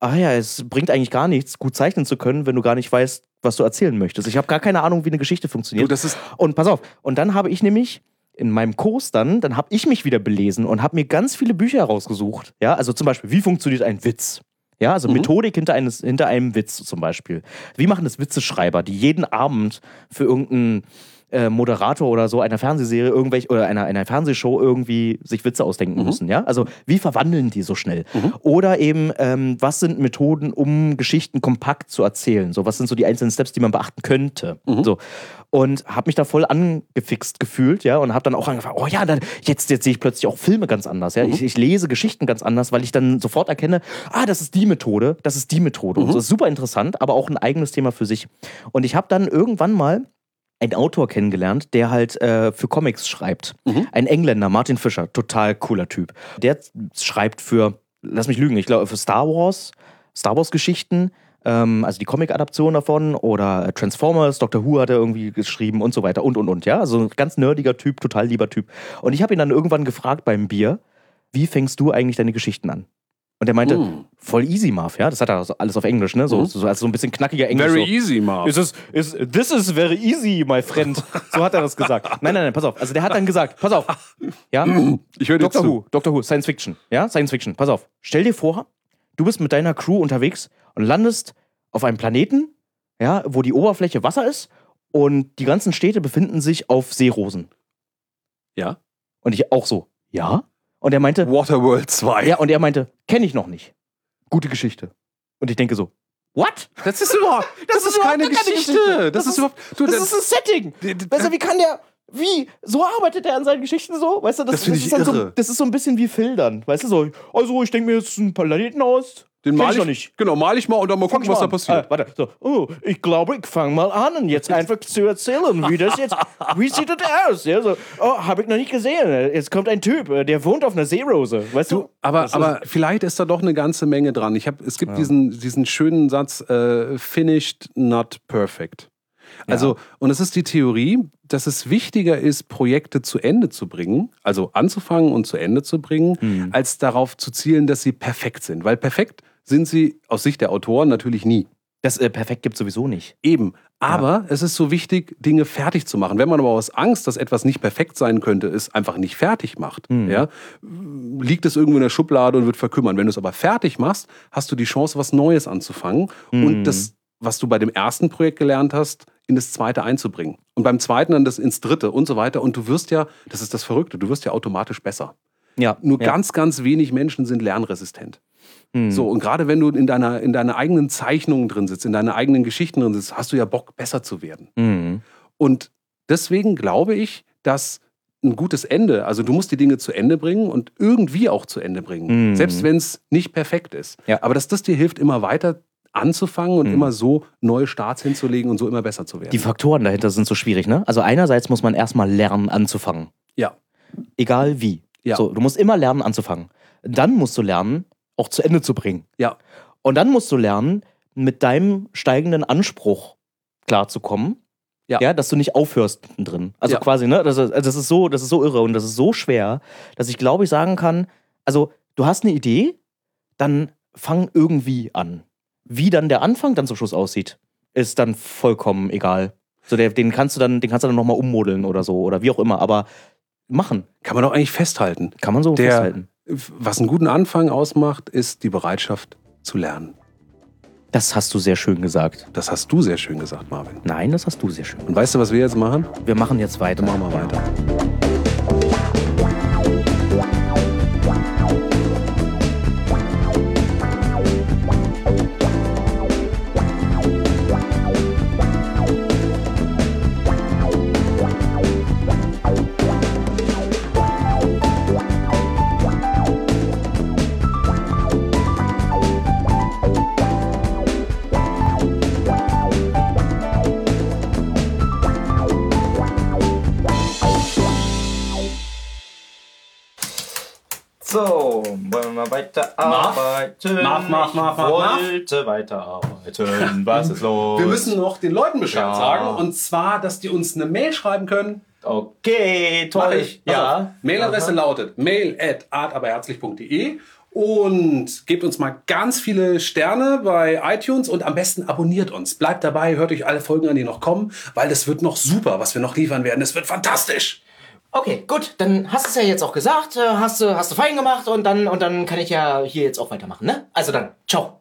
ach ja, es bringt eigentlich gar nichts, gut zeichnen zu können, wenn du gar nicht weißt, was du erzählen möchtest. Ich habe gar keine Ahnung, wie eine Geschichte funktioniert. Du, das ist und pass auf, und dann habe ich nämlich in meinem Kurs dann, dann habe ich mich wieder belesen und habe mir ganz viele Bücher rausgesucht. Ja, also zum Beispiel, wie funktioniert ein Witz? Ja, also mhm. Methodik hinter, eines, hinter einem Witz zum Beispiel. Wie machen das Witzeschreiber, die jeden Abend für irgendeinen äh, Moderator oder so einer Fernsehserie irgendwelche oder einer, einer Fernsehshow irgendwie sich Witze ausdenken mhm. müssen, ja? Also wie verwandeln die so schnell? Mhm. Oder eben, ähm, was sind Methoden, um Geschichten kompakt zu erzählen? So, was sind so die einzelnen Steps, die man beachten könnte? Mhm. So. Und habe mich da voll angefixt gefühlt, ja, und habe dann auch angefangen, oh ja, dann, jetzt, jetzt sehe ich plötzlich auch Filme ganz anders, ja, mhm. ich, ich lese Geschichten ganz anders, weil ich dann sofort erkenne, ah, das ist die Methode, das ist die Methode. Mhm. Und das ist super interessant, aber auch ein eigenes Thema für sich. Und ich habe dann irgendwann mal einen Autor kennengelernt, der halt äh, für Comics schreibt. Mhm. Ein Engländer, Martin Fisher, total cooler Typ. Der schreibt für, lass mich lügen, ich glaube für Star Wars, Star Wars Geschichten, ähm, also die Comic-Adaption davon oder Transformers, Doctor Who hat er irgendwie geschrieben und so weiter und und und, ja. Also ein ganz nerdiger Typ, total lieber Typ. Und ich habe ihn dann irgendwann gefragt beim Bier, wie fängst du eigentlich deine Geschichten an? Und er meinte, mm. voll easy, Marv, ja, das hat er alles auf Englisch, ne, so, mm. so, also so ein bisschen knackiger Englisch. Very so. easy, Marv. Is this, is, this is very easy, my friend. So hat er das gesagt. Nein, nein, nein, pass auf. Also der hat dann gesagt, pass auf, ja, ich höre dir Doctor zu. Who, Doctor Who, Science Fiction, ja, Science Fiction, pass auf. Stell dir vor, du bist mit deiner Crew unterwegs und landest auf einem Planeten, ja, wo die Oberfläche Wasser ist und die ganzen Städte befinden sich auf Seerosen. Ja. Und ich auch so, ja? Und er meinte, Waterworld zwei. Ja, und er meinte, kenne ich noch nicht. Gute Geschichte. Und ich denke so, what? Das ist überhaupt, das, das ist, ist keine Geschichte. Geschichte. Das, das ist überhaupt, du, das, das ist ein Setting. Weißt du, wie kann der, wie, so arbeitet er an seinen Geschichten so? Weißt du, das, das, das ist dann so, das ist so ein bisschen wie Filtern. Weißt du, so, also ich denke mir jetzt einen Planeten aus. Den mal ich doch nicht. Genau, mal ich mal und dann mal gucken, was da passiert. Ah, warte, so, oh, ich glaube, ich fange mal an, jetzt einfach zu erzählen, wie das jetzt, wie sieht das aus? Ja, so, oh, habe ich noch nicht gesehen. Jetzt kommt ein Typ, der wohnt auf einer Seerose, weißt du? du aber, aber vielleicht ist da doch eine ganze Menge dran. Ich hab, es gibt ja. diesen, diesen schönen Satz, äh, finished, not perfect. Also, ja. und es ist die Theorie, dass es wichtiger ist, Projekte zu Ende zu bringen, also anzufangen und zu Ende zu bringen, mhm. als darauf zu zielen, dass sie perfekt sind. Weil perfekt sind sie aus Sicht der Autoren natürlich nie. Das äh, perfekt gibt es sowieso nicht. Eben. Aber ja. es ist so wichtig, Dinge fertig zu machen. Wenn man aber aus Angst, dass etwas nicht perfekt sein könnte, es einfach nicht fertig macht, mhm. ja, liegt es irgendwo in der Schublade und wird verkümmern. Wenn du es aber fertig machst, hast du die Chance, was Neues anzufangen mhm. und das, was du bei dem ersten Projekt gelernt hast, in das zweite einzubringen. Und beim zweiten dann das ins dritte und so weiter. Und du wirst ja, das ist das Verrückte, du wirst ja automatisch besser. Ja. Nur ja. ganz, ganz wenig Menschen sind lernresistent. Mhm. So, und gerade wenn du in deiner, in deiner eigenen Zeichnungen drin sitzt, in deiner eigenen Geschichten drin sitzt, hast du ja Bock, besser zu werden. Mhm. Und deswegen glaube ich, dass ein gutes Ende, also du musst die Dinge zu Ende bringen und irgendwie auch zu Ende bringen. Mhm. Selbst wenn es nicht perfekt ist. Ja. Aber dass das dir hilft, immer weiter anzufangen und mhm. immer so neue Starts hinzulegen und so immer besser zu werden. Die Faktoren dahinter sind so schwierig, ne? Also einerseits muss man erstmal lernen, anzufangen. Ja. Egal wie. Ja. So, du musst immer lernen, anzufangen. Dann musst du lernen, auch zu Ende zu bringen. Ja. Und dann musst du lernen, mit deinem steigenden Anspruch klarzukommen. Ja. Ja, dass du nicht aufhörst mittendrin. Also ja. quasi, ne? Das ist, das ist so, das ist so irre und das ist so schwer, dass ich glaube, ich sagen kann, also du hast eine Idee, dann fang irgendwie an. Wie dann der Anfang dann zum Schluss aussieht, ist dann vollkommen egal. So, der, den kannst du dann, den kannst du dann nochmal ummodeln oder so oder wie auch immer, aber machen. Kann man doch eigentlich festhalten. Kann man so der, festhalten. Was einen guten Anfang ausmacht, ist die Bereitschaft zu lernen. Das hast du sehr schön gesagt. Das hast du sehr schön gesagt, Marvin. Nein, das hast du sehr schön gesagt. Und weißt du, was wir jetzt machen? Wir machen jetzt weiter. Machen wir weiter. So, wollen wir weiterarbeiten? Mach, mach, mach, mach, ich wollte weiterarbeiten. Was ist los? Wir müssen noch den Leuten Bescheid Ja. sagen. Und zwar, dass die uns eine Mail schreiben können. Okay, toll. Mach ich. Ja. Also, Mailadresse Aha. lautet mail at artaberherzlich punkt de Und gebt uns mal ganz viele Sterne bei iTunes und am besten abonniert uns. Bleibt dabei, hört euch alle Folgen an, die noch kommen, weil das wird noch super, was wir noch liefern werden. Das wird fantastisch. Okay, gut, dann hast du es ja jetzt auch gesagt, hast du, hast du fein gemacht und dann, und dann kann ich ja hier jetzt auch weitermachen, ne? Also dann, ciao.